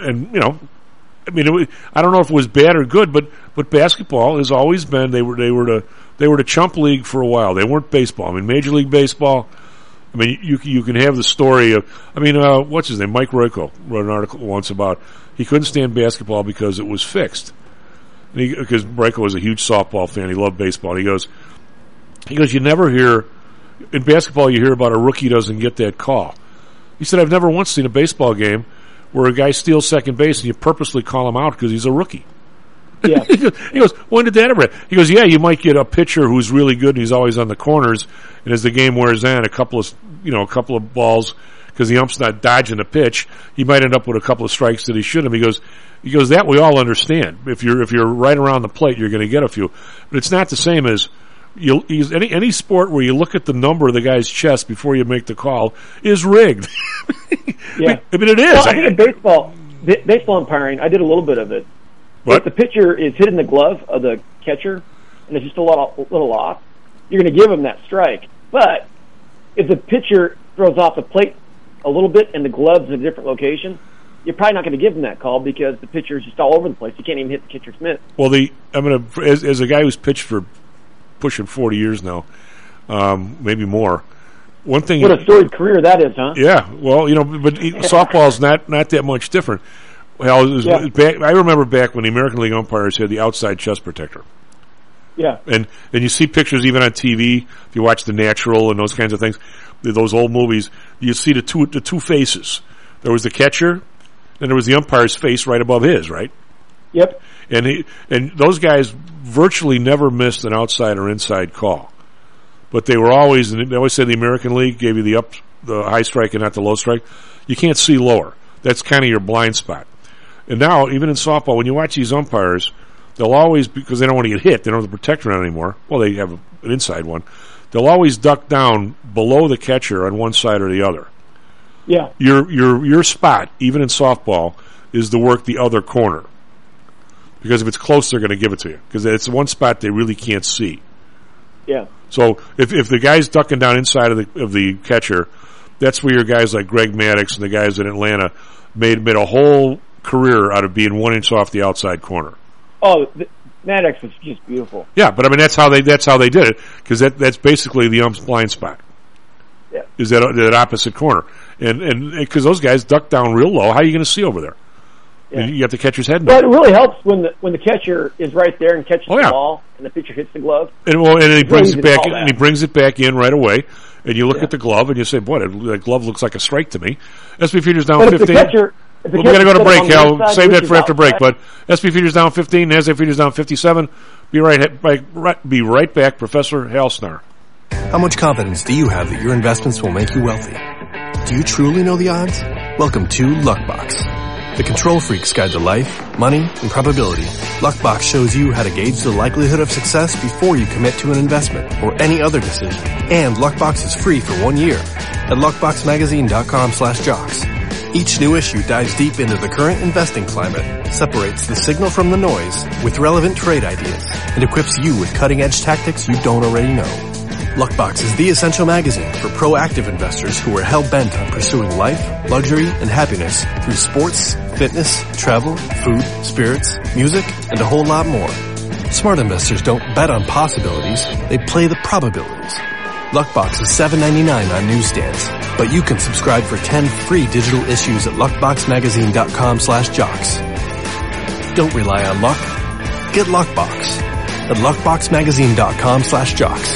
I mean, I don't know if it was bad or good, but basketball has always been they were the chump league for a while. They weren't baseball. I mean, Major League Baseball. I mean, you can have the story of. I mean, what's his name? Mike Royko wrote an article once about he couldn't stand basketball because it was fixed. Because Royko was a huge softball fan, he loved baseball. He goes, you never hear in basketball. You hear about a rookie doesn't get that call. He said, I've never once seen a baseball game where a guy steals second base and you purposely call him out because he's a rookie. Yeah. He goes, when did that ever happen? He goes, yeah, you might get a pitcher who's really good and he's always on the corners, and as the game wears on, a couple of balls, because the ump's not dodging the pitch, he might end up with a couple of strikes that he shouldn't have. He goes, that we all understand. If you're right around the plate, you're going to get a few. But it's not the same as any sport where you look at the number of the guy's chest before you make the call is rigged. Yeah. I mean, it is. Well, I think in baseball umpiring, I did a little bit of it. What? If the pitcher is hitting the glove of the catcher and it's just a little off, you're going to give him that strike. But if the pitcher throws off the plate a little bit and the glove's in a different location, you're probably not going to give him that call because the pitcher is just all over the place. You can't even hit the catcher's mitt. Well, as a guy who's pitched for pushing 40 years now, maybe more. One thing. What a storied career that is, huh? Yeah. Well, but softball's not that much different. Well, I remember back when the American League umpires had the outside chest protector. Yeah. And you see pictures even on TV, if you watch The Natural and those kinds of things, those old movies, you see the two faces. There was the catcher, and there was the umpire's face right above his, right? Yep. And those guys virtually never missed an outside or inside call. But they always said the American League gave you the high strike and not the low strike. You can't see lower. That's kind of your blind spot. And now, even in softball, when you watch these umpires, they'll always, because they don't want to get hit, they don't have the protector on anymore. Well, they have an inside one. They'll always duck down below the catcher on one side or the other. Yeah. Your spot, even in softball, is to work the other corner. Because if it's close, they're going to give it to you. Because it's one spot they really can't see. Yeah. So if the guy's ducking down inside of the catcher, that's where your guys like Greg Maddux and the guys in Atlanta made a whole career out of being 1 inch off the outside corner. Oh, Maddux was just beautiful. Yeah, but I mean that's how they did it, because that's basically the ump's blind spot. Yeah. Is that opposite corner, and because those guys duck down real low, how are you going to see over there? Yeah. You got the catcher's head. But it really helps when the catcher is right there and catches the ball, and the pitcher hits the glove. And he brings it back, and he brings it back in right away. And you look at the glove, and you say, "Boy, that glove looks like a strike to me." SB Futures down 15. We got to go to break, Hal. Save that for after break. But SB Futures down 15, NASDAQ Futures down 57. Be right back, Professor Hal Snar. How much confidence do you have that your investments will make you wealthy? Do you truly know the odds? Welcome to Luckbox, the control freak's guide to life, money, and probability. Luckbox shows you how to gauge the likelihood of success before you commit to an investment or any other decision. And Luckbox is free for 1 year at luckboxmagazine.com/jocks. Each new issue dives deep into the current investing climate, separates the signal from the noise with relevant trade ideas, and equips you with cutting-edge tactics you don't already know. Luckbox is the essential magazine for proactive investors who are hell-bent on pursuing life, luxury, and happiness through sports, fitness, travel, food, spirits, music, and a whole lot more. Smart investors don't bet on possibilities, they play the probabilities. Luckbox is $7.99 on newsstands, but you can subscribe for 10 free digital issues at luckboxmagazine.com/jocks. Don't rely on luck. Get Luckbox at luckboxmagazine.com/jocks.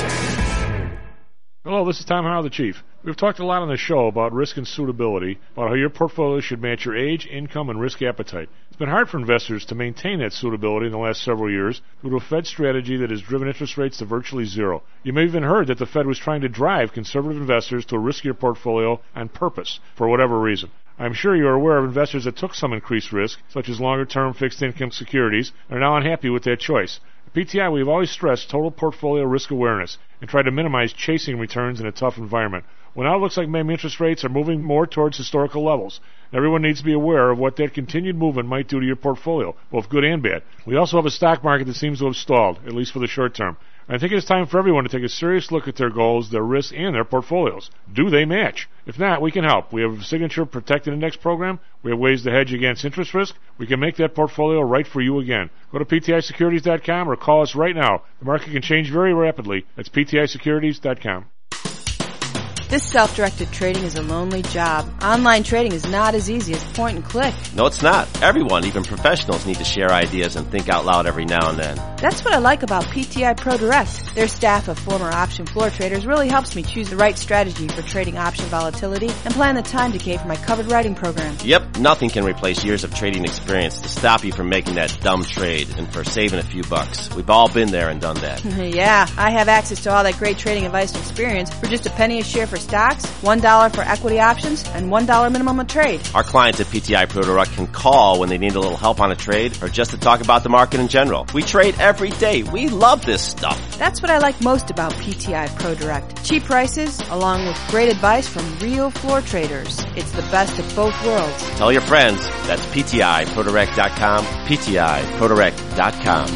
Hello, this is Tom Howell, the Chief. We've talked a lot on the show about risk and suitability, about how your portfolio should match your age, income, and risk appetite. It's been hard for investors to maintain that suitability in the last several years due to a Fed strategy that has driven interest rates to virtually zero. You may have even heard that the Fed was trying to drive conservative investors to a riskier portfolio on purpose, for whatever reason. I'm sure you are aware of investors that took some increased risk, such as longer-term fixed-income securities, and are now unhappy with that choice. At PTI, we've always stressed total portfolio risk awareness and tried to minimize chasing returns in a tough environment. Well, now it looks like maybe interest rates are moving more towards historical levels. Everyone needs to be aware of what that continued movement might do to your portfolio, both good and bad. We also have a stock market that seems to have stalled, at least for the short term. I think it's time for everyone to take a serious look at their goals, their risks, and their portfolios. Do they match? If not, we can help. We have a signature protected index program. We have ways to hedge against interest risk. We can make that portfolio right for you again. Go to PTIsecurities.com or call us right now. The market can change very rapidly. That's PTIsecurities.com. This self-directed trading is a lonely job. Online trading is not as easy as point and click. No, it's not. Everyone, even professionals, need to share ideas and think out loud every now and then. That's what I like about PTI Pro Direct. Their staff of former option floor traders really helps me choose the right strategy for trading option volatility and plan the time decay for my covered writing program. Yep, nothing can replace years of trading experience to stop you from making that dumb trade and for saving a few bucks. We've all been there and done that. Yeah, I have access to all that great trading advice and experience for just a penny a share for stocks, $1 for equity options, and $1 minimum a trade. Our clients at PTI Pro Direct can call when they need a little help on a trade or just to talk about the market in general. We trade every day. We love this stuff. That's what I like most about PTI Pro Direct. Cheap prices, along with great advice from real floor traders. It's the best of both worlds. Tell your friends. That's PTIProDirect.com, PTIProDirect.com.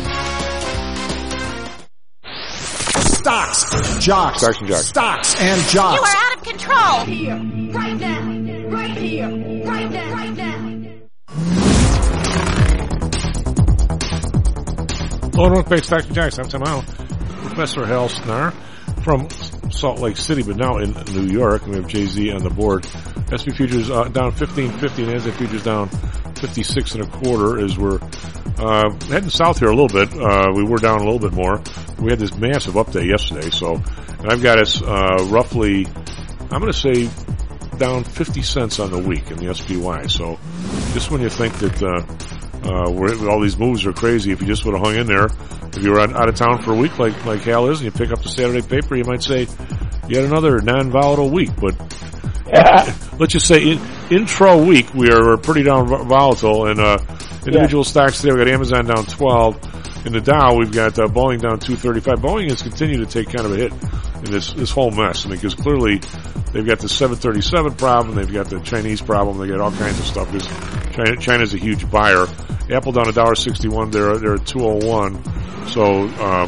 Stocks, jocks, Stocks and jocks. Stocks and jocks. You are out of control. Here, right now, right here, right now, right now. Hello, North Bay Stock Exchange. I'm Tim Allen. Professor Hal Snar from Salt Lake City, but now in New York. We have JZ on the board. SP futures down 15.50, and NASDAQ futures down 56 and a quarter as we're heading south here a little bit. We were down a little bit more. We had this massive update yesterday, so, and I've got us roughly, I'm going to say, down 50 cents on the week in the SPY. So just when you think that all these moves are crazy, if you just would have hung in there, if you were out of town for a week like Hal is, and you pick up the Saturday paper, you might say, yet another non-volatile week. But let's just say intro week, we're pretty down volatile. And individual stocks today, we got Amazon down 12. In the Dow, we've got Boeing down 235. Boeing has continued to take kind of a hit in this whole mess. I mean, because clearly they've got the 737 problem, they've got the Chinese problem, they got all kinds of stuff. Because China's a huge buyer. Apple down $1.61. They're at 201. So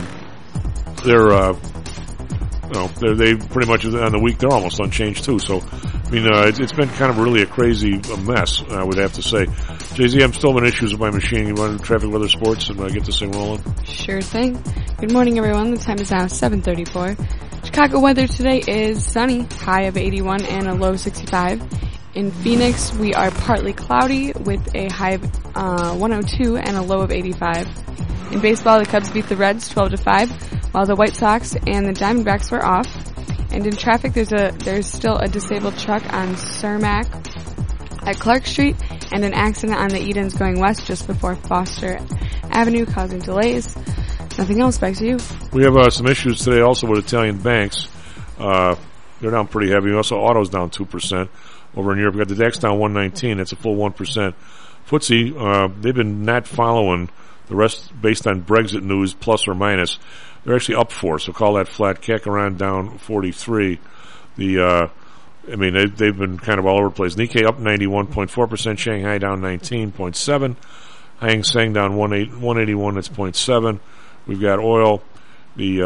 they pretty much on the week they're almost unchanged too. So I mean, it's been kind of really a crazy mess, I would have to say. JZ, I'm still having issues with my machine. You want to do traffic, weather, sports, and get this thing rolling? Sure thing. Good morning, everyone. The time is now 7:34. Chicago weather today is sunny, high of 81 and a low 65. In Phoenix, we are partly cloudy with a high of 102 and a low of 85. In baseball, the Cubs beat the Reds 12-5, while the White Sox and the Diamondbacks were off. And in traffic, there's still a disabled truck on Cermak at Clark Street, and an accident on the Edens going west just before Foster Avenue, causing delays. Nothing else. Back to you. We have some issues today also with Italian banks. They're down pretty heavy. Also, auto's down 2%. Over in Europe, we've got the DAX down 119. That's a full 1%. FTSE, they've been not following the rest based on Brexit news, plus or minus. They're actually up 4, so call that flat. CAC around down 43. They've been kind of all over the place. Nikkei up 91.4%. Shanghai down 19.7. Hang Seng down 181. That's 0.7. We've got oil. The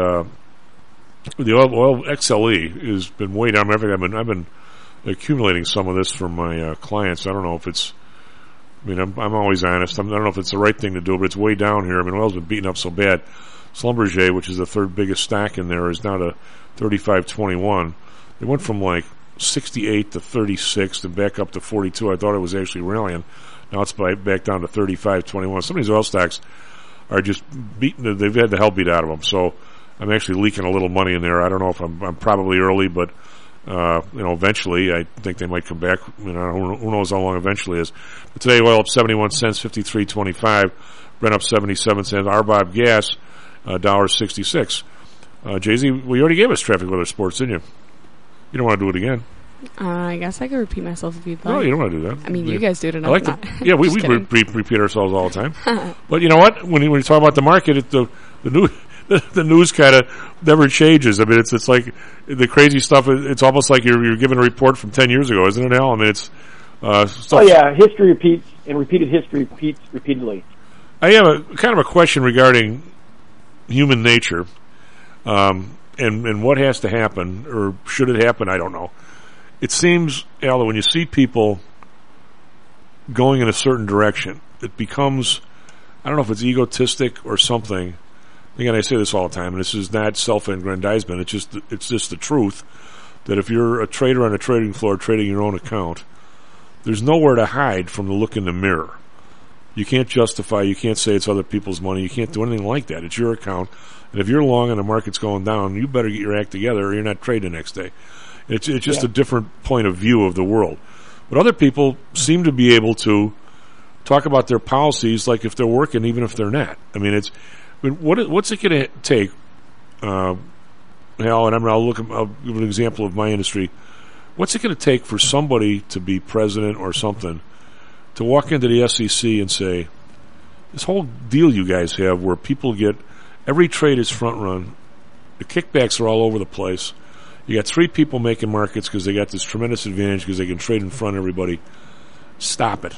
oil XLE has been way down. I've been accumulating some of this from my clients. I don't know if it's. I'm always honest. I don't know if it's the right thing to do, but it's way down here. Oil's been beaten up so bad. Schlumberger, which is the third biggest stock in there, is now to 35.21. They went from like 68 to 36 and back up to 42. I thought it was actually rallying. Now it's back down to 35.21. Some of these oil stocks are just beaten. They've had the hell beat out of them. So I'm actually leaking a little money in there. I don't know if I'm probably early, but eventually I think they might come back. Who knows how long eventually is. But today oil up 71 cents, 53.25. Brent up 77 cents. RBOB gas $1.66. JZ, well, you already gave us traffic, weather, sports, didn't you? You don't want to do it again. I guess I could repeat myself if you'd like. No, you don't want to do that. I mean, you guys do it enough. I like yeah, we repeat ourselves all the time. But you know what? When you talk about the market, the news kind of never changes. I mean, it's like the crazy stuff. It's almost like you're giving a report from 10 years ago, isn't it, Al? I mean, it's stuff. Oh yeah, history repeats, and repeated history repeats repeatedly. I have a kind of a question regarding human nature, and what has to happen, or should it happen? I don't know. It seems, Al, that when you see people going in a certain direction, it becomes, I don't know if it's egotistic or something. Again, I say this all the time, and this is not self-aggrandizement. It's just the truth that if you're a trader on a trading floor trading your own account, there's nowhere to hide from the look in the mirror. You can't justify, you can't say it's other people's money, you can't do anything like that. It's your account, and if you're long and the market's going down, you better get your act together or you're not trading the next day. It's just a different point of view of the world. But other people seem to be able to talk about their policies like if they're working, even if they're not. I mean, what's it going to take, Hal, and I'll give an example of my industry. What's it going to take for somebody to be president or something to walk into the SEC and say, this whole deal you guys have where people get, every trade is front run, the kickbacks are all over the place, you got 3 people making markets because they got this tremendous advantage because they can trade in front of everybody. Stop it.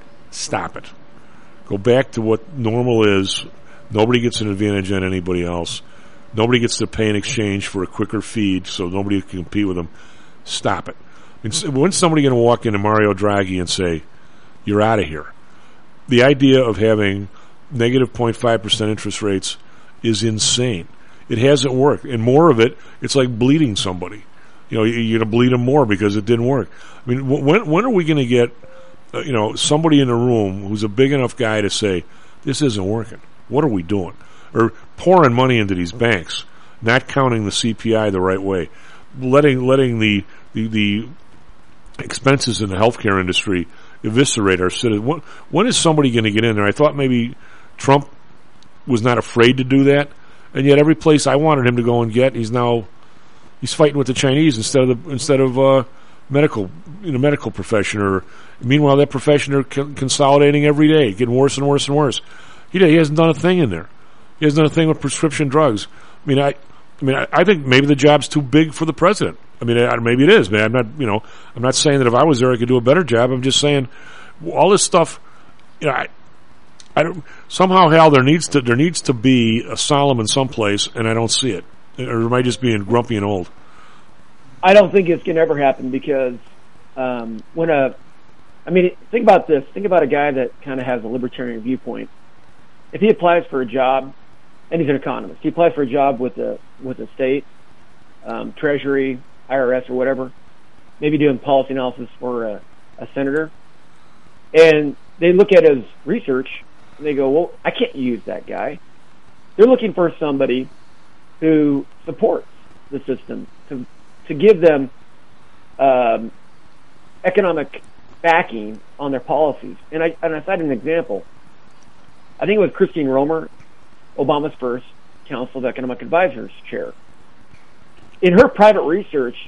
Go back to what normal is. Nobody gets an advantage on anybody else. Nobody gets to pay in exchange for a quicker feed, so nobody can compete with them. Stop it. When's somebody going to walk into Mario Draghi and say, you're out of here? The idea of having negative 0.5% interest rates is insane. It hasn't worked. And more of it, it's like bleeding somebody. You know, you're going to bleed them more because it didn't work. I mean, when are we going to get, somebody in the room who's a big enough guy to say, this isn't working? What are we doing? Or pouring money into these banks, not counting the CPI the right way, letting the expenses in the healthcare industry eviscerate our citizens. When is somebody going to get in there? I thought maybe Trump was not afraid to do that, and yet every place I wanted him to go and get, he's fighting with the Chinese instead of medical profession. Or meanwhile, that profession are consolidating every day, getting worse and worse and worse. He hasn't done a thing in there. He hasn't done a thing with prescription drugs. I think maybe the job's too big for the president. Maybe it is. Man, I'm not saying that if I was there, I could do a better job. I'm just saying all this stuff. I don't. Somehow, Hal, there needs to be a Solomon someplace, and I don't see it. Or am I just being grumpy and old? I don't think it's going to ever happen because think about this. Think about a guy that kind of has a libertarian viewpoint. If he applies for a job, and he's an economist, he applies for a job with the state, Treasury, IRS, or whatever, maybe doing policy analysis for a senator, and they look at his research and they go, well, I can't use that guy. They're looking for somebody who supports the system to give them economic backing on their policies. And I cited an example. I think it was Christine Romer, Obama's first Council of Economic Advisors chair. In her private research,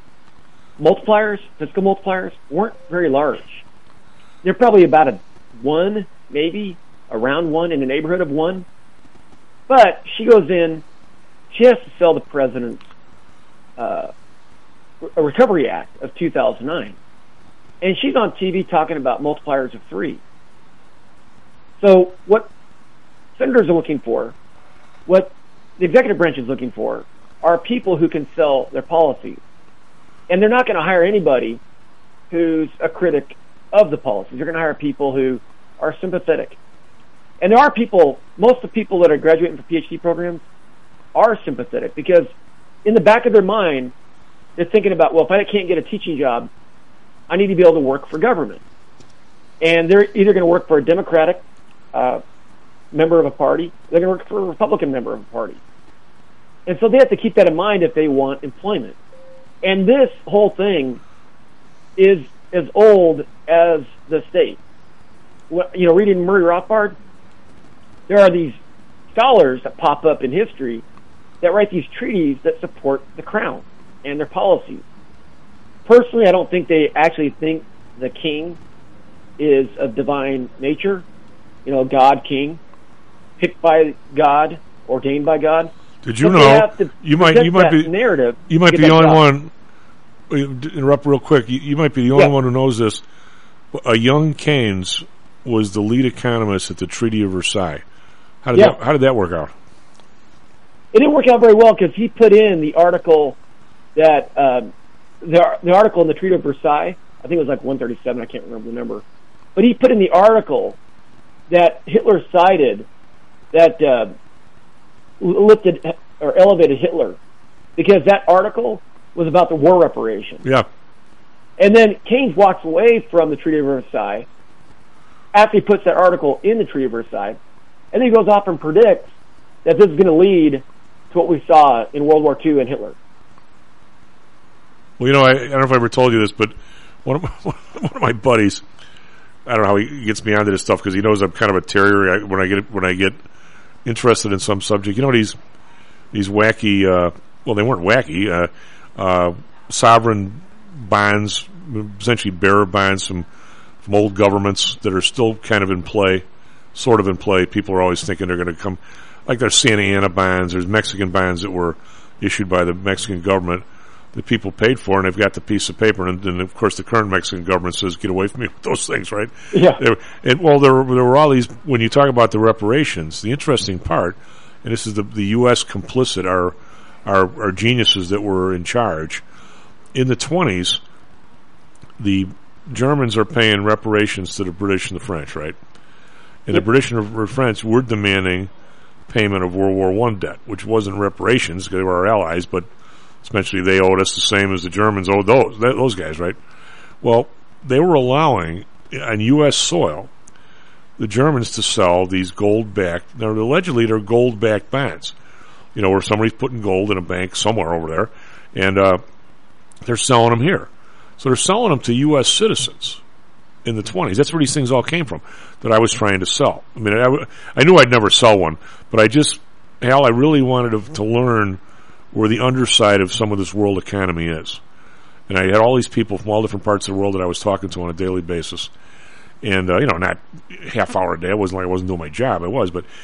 fiscal multipliers, weren't very large. They're probably about a 1, maybe around 1, in the neighborhood of 1. But she goes in, she has to sell the president's a Recovery Act of 2009. And she's on TV talking about multipliers of 3. So what senators are looking for, what the executive branch is looking for, are people who can sell their policies. And they're not going to hire anybody who's a critic of the policies. They're going to hire people who are sympathetic. And there are people, most of the people that are graduating from PhD programs are sympathetic because in the back of their mind, they're thinking about, well, if I can't get a teaching job, I need to be able to work for government. And they're either going to work for a Democratic member of a party, they're going to work for a Republican member of a party. And so they have to keep that in mind if they want employment. And this whole thing is as old as the state. Reading Murray Rothbard, there are these scholars that pop up in history that write these treaties that support the crown and their policies. Personally, I don't think they actually think the king is of divine nature, God king, picked by God, ordained by God. Did you know? You might be narrative. You might be the only one. Interrupt real quick. You might be the only one who knows this. A young Keynes was the lead economist at the Treaty of Versailles. How did that work out? It didn't work out very well because he put in the article that the article in the Treaty of Versailles. I think it was like 137. I can't remember the number, but he put in the article that Hitler cited that lifted or elevated Hitler, because that article was about the war reparations. Yeah. And then Keynes walks away from the Treaty of Versailles after he puts that article in the Treaty of Versailles, and then he goes off and predicts that this is going to lead to what we saw in World War II and Hitler. Well, I don't know if I ever told you this, but one of my buddies, I don't know how he gets me onto this stuff because he knows I'm kind of a terrier when I get interested in some subject. These wacky, well, they weren't wacky, sovereign bonds, essentially bearer bonds from old governments that are still kind of in play, sort of in play. People are always thinking they're going to come, like there's Santa Ana bonds, there's Mexican bonds that were issued by the Mexican government that people paid for, and they've got the piece of paper, and of course the current Mexican government says, get away from me with those things, right? Yeah. There were all these, when you talk about the reparations, the interesting part, and this is the U.S. complicit, our geniuses that were in charge. In the 1920s, the Germans are paying reparations to the British and the French, right? And the British and French were demanding payment of World War I debt, which wasn't reparations because they were our allies, but essentially they owed us the same as the Germans owed those guys, right? Well, they were allowing on U.S. soil the Germans to sell these gold-backed, now allegedly they're gold-backed bonds, where somebody's putting gold in a bank somewhere over there, and they're selling them here. So they're selling them to U.S. citizens in the 1920s. That's where these things all came from that I was trying to sell. I mean, I knew I'd never sell one, but I really wanted to learn where the underside of some of this world economy is. And I had all these people from all different parts of the world that I was talking to on a daily basis. And, not half hour a day. It wasn't like I wasn't doing my job. I was. But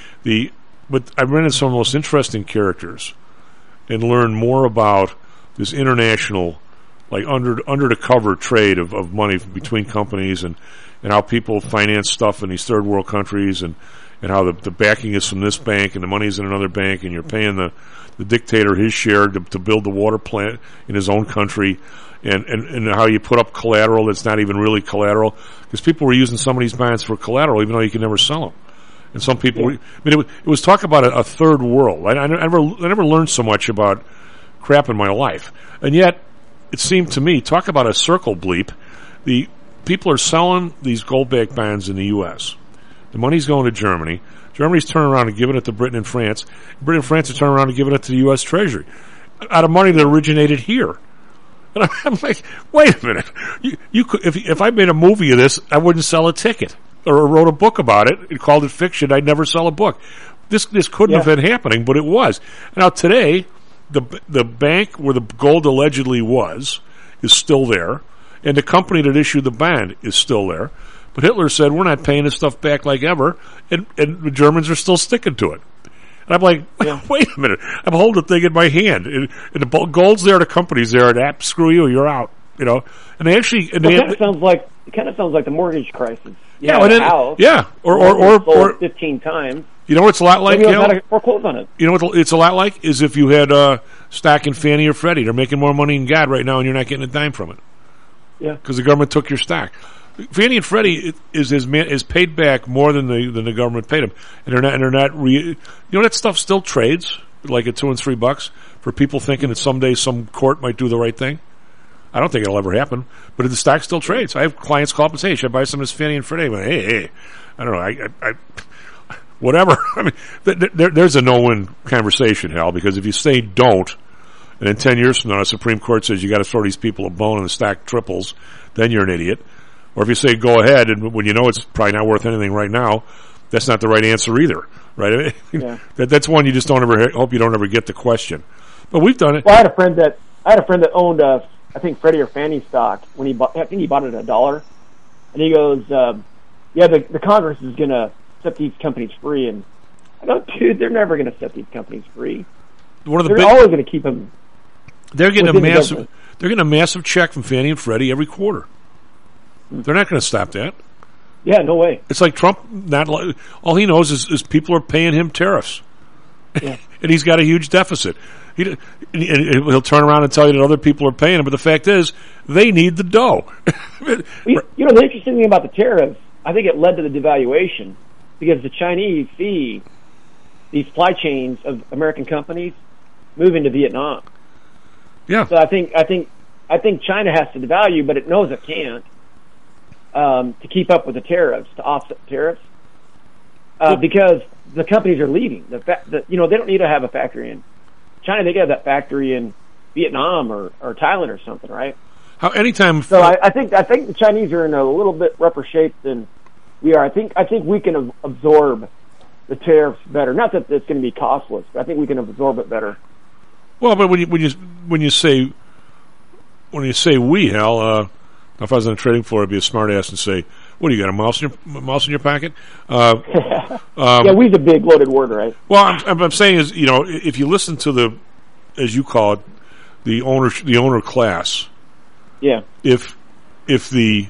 I ran into some of the most interesting characters and learned more about this international, like under the cover trade of money between companies and how people finance stuff in these third world countries and how the backing is from this bank and the money's in another bank and you're paying the dictator his share to build the water plant in his own country and how you put up collateral that's not even really collateral because people were using some of these bonds for collateral even though you can never sell them. And some people, it was talk about a third world. I never learned so much about crap in my life. And yet, it seemed to me, talk about a circle bleep, the people are selling these gold-backed bonds in the U.S. The money's going to Germany. Germany's turning around and giving it to Britain and France. Britain and France are turning around and giving it to the U.S. Treasury out of money that originated here. And I'm like, wait a minute. You could, if I made a movie of this, I wouldn't sell a ticket or wrote a book about it and called it fiction. I'd never sell a book. This couldn't have been happening, but it was. Now today, the bank where the gold allegedly was is still there, and the company that issued the bond is still there. But Hitler said, we're not paying this stuff back like ever, and the Germans are still sticking to it. And I'm like, wait a minute. I'm holding the thing in my hand. And the gold's there, the company's there, and screw you, you're out. And they actually... And it kind of sounds like the mortgage crisis. Or 15 times. You know what it's a lot like, foreclose on it. You know what it's a lot like? Is if you had stock in Fannie or Freddie. They're making more money than God right now, and you're not getting a dime from it. Yeah. Because the government took your stock. Fannie and Freddie is paid back more than the government paid them, and they're not. That stuff still trades like at $2 and $3 for people thinking that someday some court might do the right thing. I don't think it'll ever happen, but the stock still trades. I have clients call up and say, hey, should I buy some of this Fannie and Freddie? Like, hey, I don't know. I whatever. I mean, there's a no-win conversation, Hal, because if you say don't, and in 10 years from now the Supreme Court says you got to throw these people a bone and the stock triples, then you're an idiot. Or if you say go ahead, and when you know it's probably not worth anything right now, that's not the right answer either, right? That's one you just don't ever hope you don't ever get the question. But we've done it. Well, I had a friend that owned I think Freddie or Fannie stock when he bought. I think he bought it at $1, and he goes, the Congress is going to set these companies free, and I go, dude, they're never going to set these companies free. They're always going to keep them. They're getting a massive check from Fannie and Freddie every quarter. They're not going to stop that. Yeah, no way. It's like Trump. All he knows is people are paying him tariffs, and he's got a huge deficit. He'll turn around and tell you that other people are paying him, but the fact is, they need the dough. The interesting thing about the tariffs, I think it led to the devaluation because the Chinese see these supply chains of American companies moving to Vietnam. Yeah. So I think China has to devalue, but it knows it can't to keep up with the tariffs, to offset the tariffs, because the companies are leaving. They don't need to have a factory in China. They got that factory in Vietnam or Thailand or something, right? So I think the Chinese are in a little bit rougher shape than we are. I think we can absorb the tariffs better. Not that it's going to be costless, but I think we can absorb it better. Well, but when you say we, Hal, if I was on the trading floor, I'd be a smart ass and say, "What do you got? A mouse in your pocket?" Yeah, we's a big loaded word, right? Well, I'm saying is, if you listen to the, as you call it, the owner class. Yeah. If the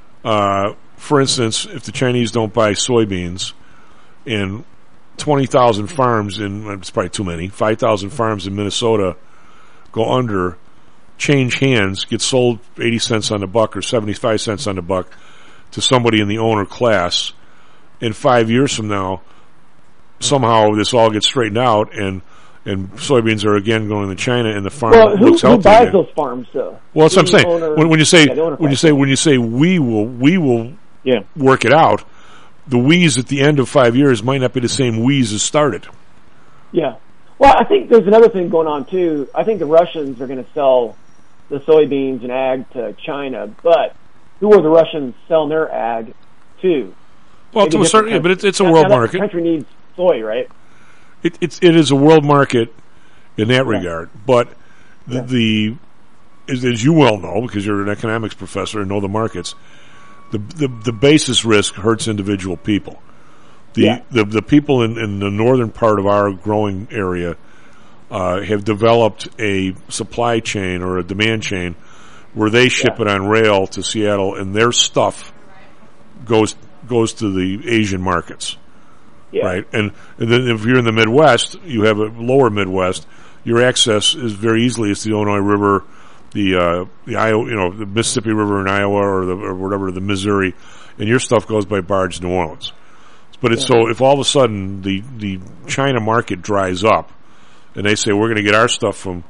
for instance, if the Chinese don't buy soybeans and 20,000 farms it's probably too many, 5,000 farms in Minnesota go under, change hands, get sold 80 cents on the buck or 75 cents on the buck to somebody in the owner class, in 5 years from now, somehow this all gets straightened out, and soybeans are again going to China, and the farm looks healthy. Who buys those farms, though? Well, that's what I'm saying. When you say we will work it out, the we's at the end of 5 years might not be the same we's as started. Yeah. Well, I think there's another thing going on too. I think the Russians are going to sell the soybeans and ag to China, but who are the Russians selling their ag to? Well, to a certain, but it's a world market. The country needs soy, right? It is a world market in that regard, but as you well know, because you're an economics professor and know the markets, the basis risk hurts individual people. The people in the northern part of our growing area have developed a supply chain or a demand chain where they ship it on rail to Seattle, and their stuff goes to the Asian markets. Yeah. Right, and then if you're in the Midwest, you have a lower Midwest. Your access is very easily. It's the Illinois River, the Iowa, the Mississippi River in Iowa, or whatever, the Missouri, and your stuff goes by barge to New Orleans. But it's so if all of a sudden the China market dries up, and they say we're going to get our stuff from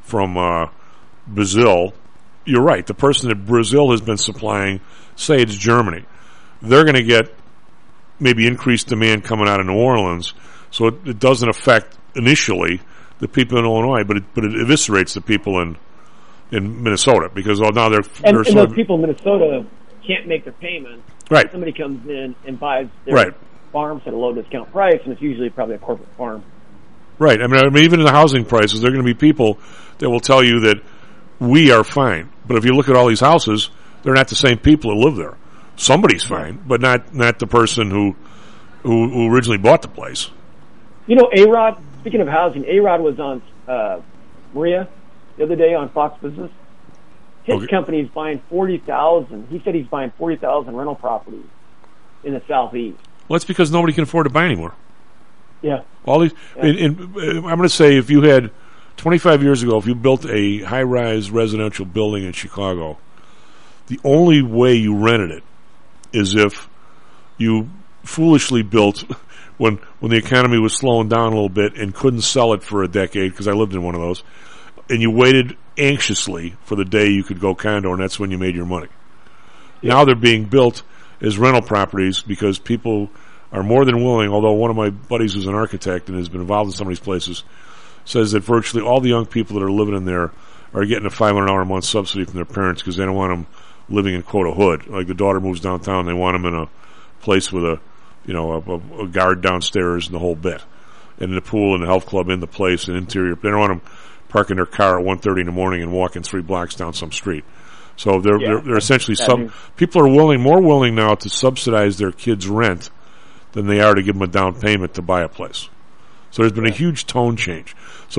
Brazil, you're right. The person that Brazil has been supplying, say it's Germany, they're going to get maybe increased demand coming out of New Orleans, so it doesn't affect initially the people in Illinois, but it eviscerates the people in Minnesota, because now they're those people in Minnesota can't make their payment. Right. Somebody comes in and buys their farms at a low discount price, and it's usually probably a corporate farm. Right. I mean, even in the housing prices, there are going to be people that will tell you that we are fine, but if you look at all these houses, they're not the same people that live there. Somebody's fine, but not the person who originally bought the place. You know, A-Rod, speaking of housing, A-Rod was on Maria the other day on Fox Business. His company is buying 40,000. He said he's buying 40,000 rental properties in the Southeast. Well, that's because nobody can afford to buy anymore. Yeah. All these. I'm going to say, if you had 25 years ago, if you built a high-rise residential building in Chicago, the only way you rented it is if you foolishly built when the economy was slowing down a little bit and couldn't sell it for a decade, because I lived in one of those, and you waited anxiously for the day you could go condo, and that's when you made your money. Yeah. Now they're being built as rental properties because people are more than willing, although one of my buddies who's an architect and has been involved in some of these places says that virtually all the young people that are living in there are getting a $500 a month subsidy from their parents because they don't want them living in, quote, a hood. Like the daughter moves downtown, they want them in a place with a guard downstairs and the whole bit, and the pool and the health club in the place and interior. They don't want them parking their car at 1:30 in the morning and walking 3 blocks down some street. So they're essentially people are more willing now to subsidize their kids' rent than they are to give them a down payment to buy a place. So there's been a huge tone change. So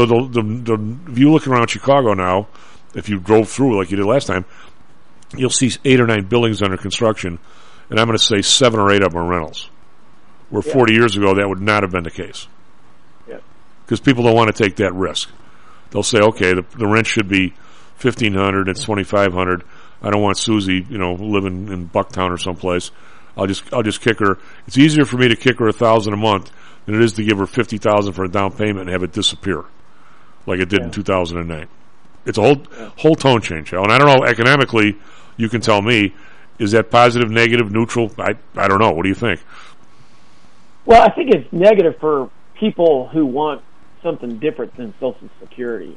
if you look around Chicago now, if you drove through like you did last time, you'll see 8 or 9 buildings under construction, and I'm going to say 7 or 8 of them are rentals. Where 40 years ago that would not have been the case. Because people don't want to take that risk. They'll say, okay, the rent should be $1,500, it's $2,500. I don't want Susie, living in Bucktown or someplace. I'll just kick her. It's easier for me to kick her $1,000 a month than it is to give her $50,000 for a down payment and have it disappear, like it did in 2009. It's a whole tone change, and I don't know economically. You can tell me, is that positive, negative, neutral? I don't know. What do you think? Well, I think it's negative for people who want something different than Social Security.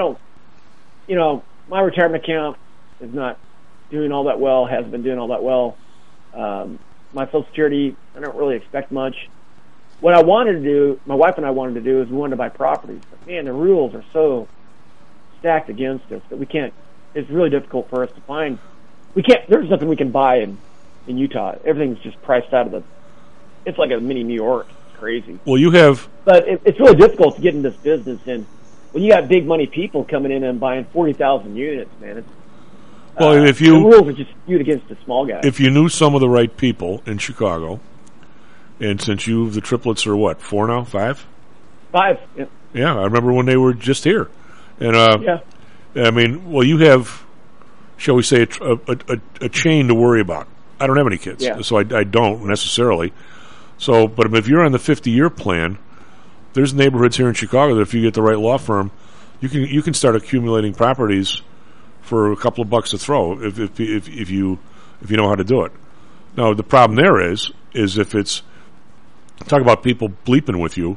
My retirement account is not doing all that well, hasn't been doing all that well. My Social Security, I don't really expect much. What I wanted to do, my wife and I wanted to do, is we wanted to buy properties. But man, the rules are so stacked against us that we can't, it's really difficult for us to find. There's nothing we can buy in Utah. Everything's just priced out of it's like a mini New York. It's crazy. Well, but it's really difficult to get in this business, and when you got big money people coming in and buying 40,000 units, man, the rules are just skewed against the small guys. If you knew some of the right people in Chicago, and since the triplets are what, 4 now, 5? 5. Yeah. Yeah, I remember when they were just here, and I mean, well, you have, shall we say, a chain to worry about. I don't have any kids, so I don't necessarily. So, but if you're on the 50-year plan, there's neighborhoods here in Chicago that if you get the right law firm, you can start accumulating properties for a couple of bucks a throw if you know how to do it. Now the problem there is if it's talk about people bleeping with you,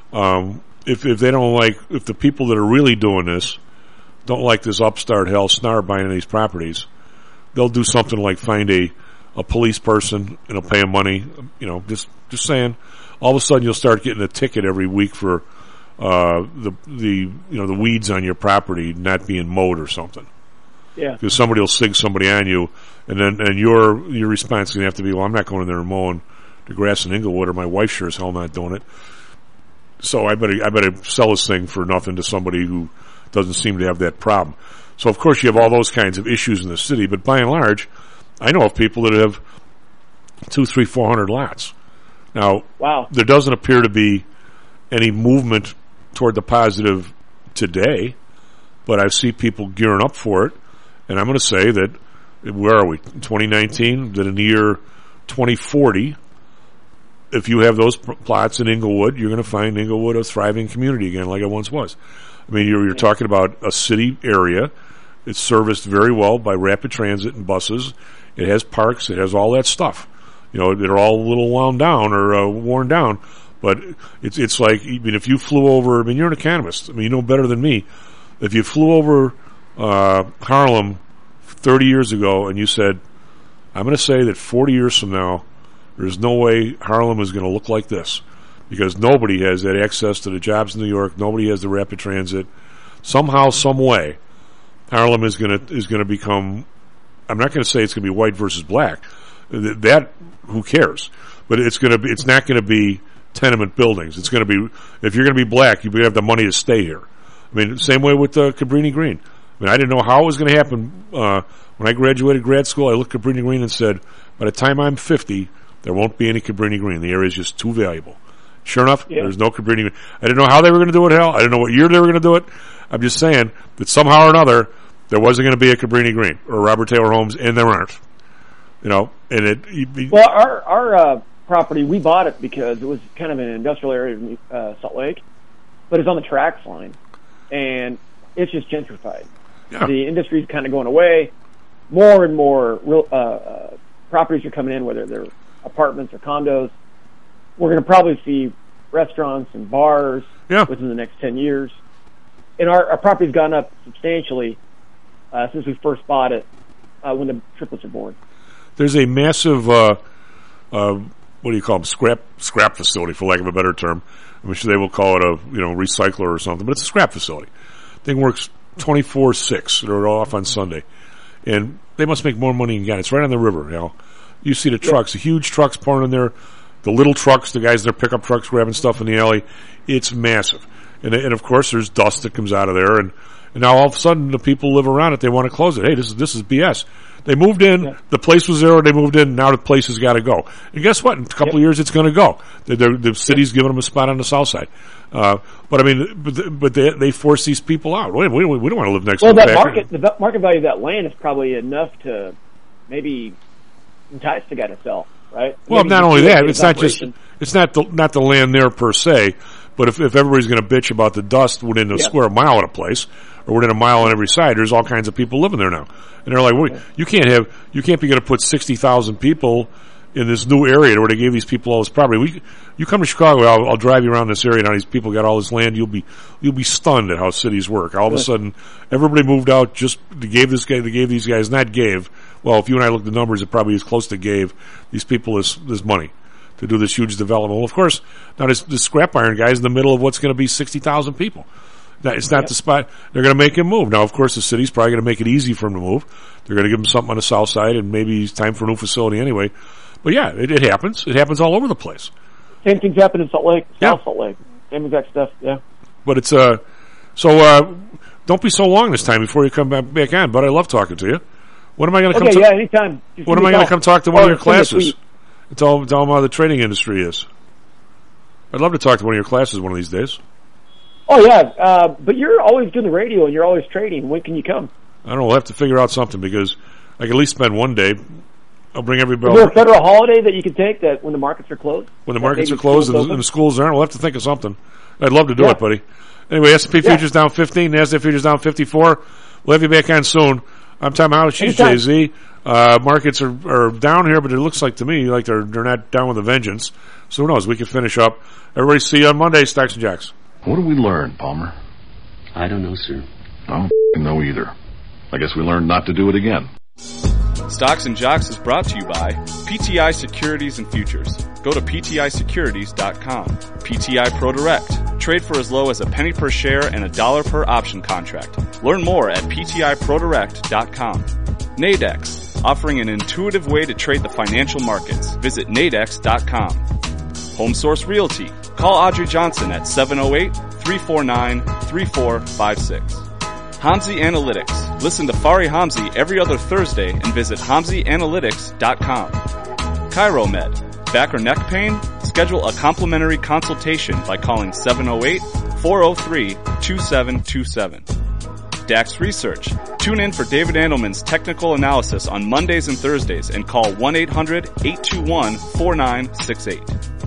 if they don't like, if the people that are really doing this don't like this upstart hell snar buying these properties, they'll do something like find a police person and they'll pay them money. Just saying. All of a sudden, you'll start getting a ticket every week for the weeds on your property not being mowed or something. Yeah. Because somebody will sig somebody on you, and your response is going to have to be, well, I'm not going in there and mowing the grass in Inglewood, or my wife sure as hell not doing it. So I better sell this thing for nothing to somebody who doesn't seem to have that problem. So of course you have all those kinds of issues in the city, but by and large, I know of people that have 200, 300, 400 lots. Now, wow. There doesn't appear to be any movement toward the positive today, but I see people gearing up for it, and I'm going to say that, where are we, 2019, that in the year 2040, if you have those plots in Inglewood, you're going to find Inglewood a thriving community again like it once was. I mean, you're talking about a city area. It's serviced very well by rapid transit and buses. It has parks. It has all that stuff. They're all a little wound down or worn down, but it's like, I mean, if you flew over, I mean, you're an economist. I mean, you know better than me. If you flew over Harlem 30 years ago and you said, I'm going to say that 40 years from now, there's no way Harlem is going to look like this, because nobody has that access to the jobs in New York. Nobody has the rapid transit. Somehow, some way, Harlem is going to become. I'm not going to say it's going to be white versus black. That who cares? But it's not going to be tenement buildings. It's going to be, if you're going to be black, you have the money to stay here. I mean, same way with Cabrini Green. I mean, I didn't know how it was going to happen when I graduated grad school. I looked at Cabrini Green and said, by the time I'm 50, there won't be any Cabrini Green. The area is just too valuable. Sure enough, There's no Cabrini Green. I didn't know how they were going to do it, hell. I didn't know what year they were going to do it. I'm just saying that somehow or another, there wasn't going to be a Cabrini Green or Robert Taylor Homes, and there aren't. Well, our property, we bought it because it was kind of an industrial area of Salt Lake, but it's on the tracks line, and it's just gentrified. Yeah. The industry's kind of going away. More and more properties are coming in, whether they're apartments or condos. We're going to probably see restaurants and bars within the next 10 years. And our property's gone up substantially since we first bought it when the triplets were born. There's a massive, what do you call them, scrap facility, for lack of a better term. I'm sure they will call it a recycler or something, but it's a scrap facility. Thing works 24/6. They're off on Sunday, and they must make more money than God. It's right on the river. You see the trucks, the huge trucks pouring in there, the little trucks, the guys in their pickup trucks grabbing stuff in the alley. It's massive, and of course there's dust that comes out of there, and now all of a sudden the people live around it. They want to close it. Hey, this is BS. They moved in, the place was there, they moved in, now the place has got to go. And guess what? In a couple of years, it's going to go. The city's giving them a spot on the south side. But I mean, but they force these people out. We don't want to live next to the factory. The market value of that land is probably enough to maybe entice the guy to sell, right? Well, not only that, it's not the land there per se, but if everybody's going to bitch about the dust within a square mile of a place, or within a mile on every side, there's all kinds of people living there now. And they're like, well, you can't be going to put 60,000 people in this new area where they gave these people all this property. You come to Chicago, I'll drive you around this area, and how these people got all this land. You'll be stunned at how cities work. All of a sudden, everybody moved out. They gave these guys, not gave. Well, if you and I look at the numbers, it probably is close to gave these people this money to do this huge development. Well, of course, now this scrap iron guy's in the middle of what's going to be 60,000 people. It's not the spot. They're going to make him move. Now, of course, the city's probably going to make it easy for him to move. They're going to give him something on the south side, and maybe it's time for a new facility anyway. But yeah, it happens. It happens all over the place. Same things happen in Salt Lake, South Salt Lake. Same exact stuff, But it's, don't be so long this time before you come back on, but I love talking to you. When am I going to come to... anytime. When am I going to come talk to one of your classes? Tell them how the trading industry is. I'd love to talk to one of your classes one of these days. Oh, yeah, but you're always doing the radio and you're always trading. When can you come? I don't know. We'll have to figure out something, because I can at least spend one day I'll bring everybody. Is there a federal holiday that you can take that when the markets are closed? When the markets are closed and the schools aren't, we'll have to think of something. I'd love to do it, buddy. Anyway, S&P futures down 15, NASDAQ futures down 54. We'll have you back on soon. I'm Tom Howard. She's Jay-Z. Markets are down here, but it looks like to me like they're not down with a vengeance. So who knows? We can finish up. Everybody see you on Monday, Stocks and Jocks. What did we learn, Palmer? I don't know, sir. I don't know either. I guess we learned not to do it again. Stocks and Jocks is brought to you by PTI Securities and Futures. Go to PTIsecurities.com. PTI Pro Direct. Trade for as low as a penny per share and $1 per option contract. Learn more at PTIProDirect.com. Nadex, offering an intuitive way to trade the financial markets. Visit nadex.com. Home Source Realty. Call Audrey Johnson at 708-349-3456. Hamzy Analytics. Listen to Fari Hamzy every other Thursday and visit HamzyAnalytics.com. ChiroMed. Back or neck pain? Schedule a complimentary consultation by calling 708-403-2727. DAX Research. Tune in for David Andelman's technical analysis on Mondays and Thursdays and call 1-800-821-4968.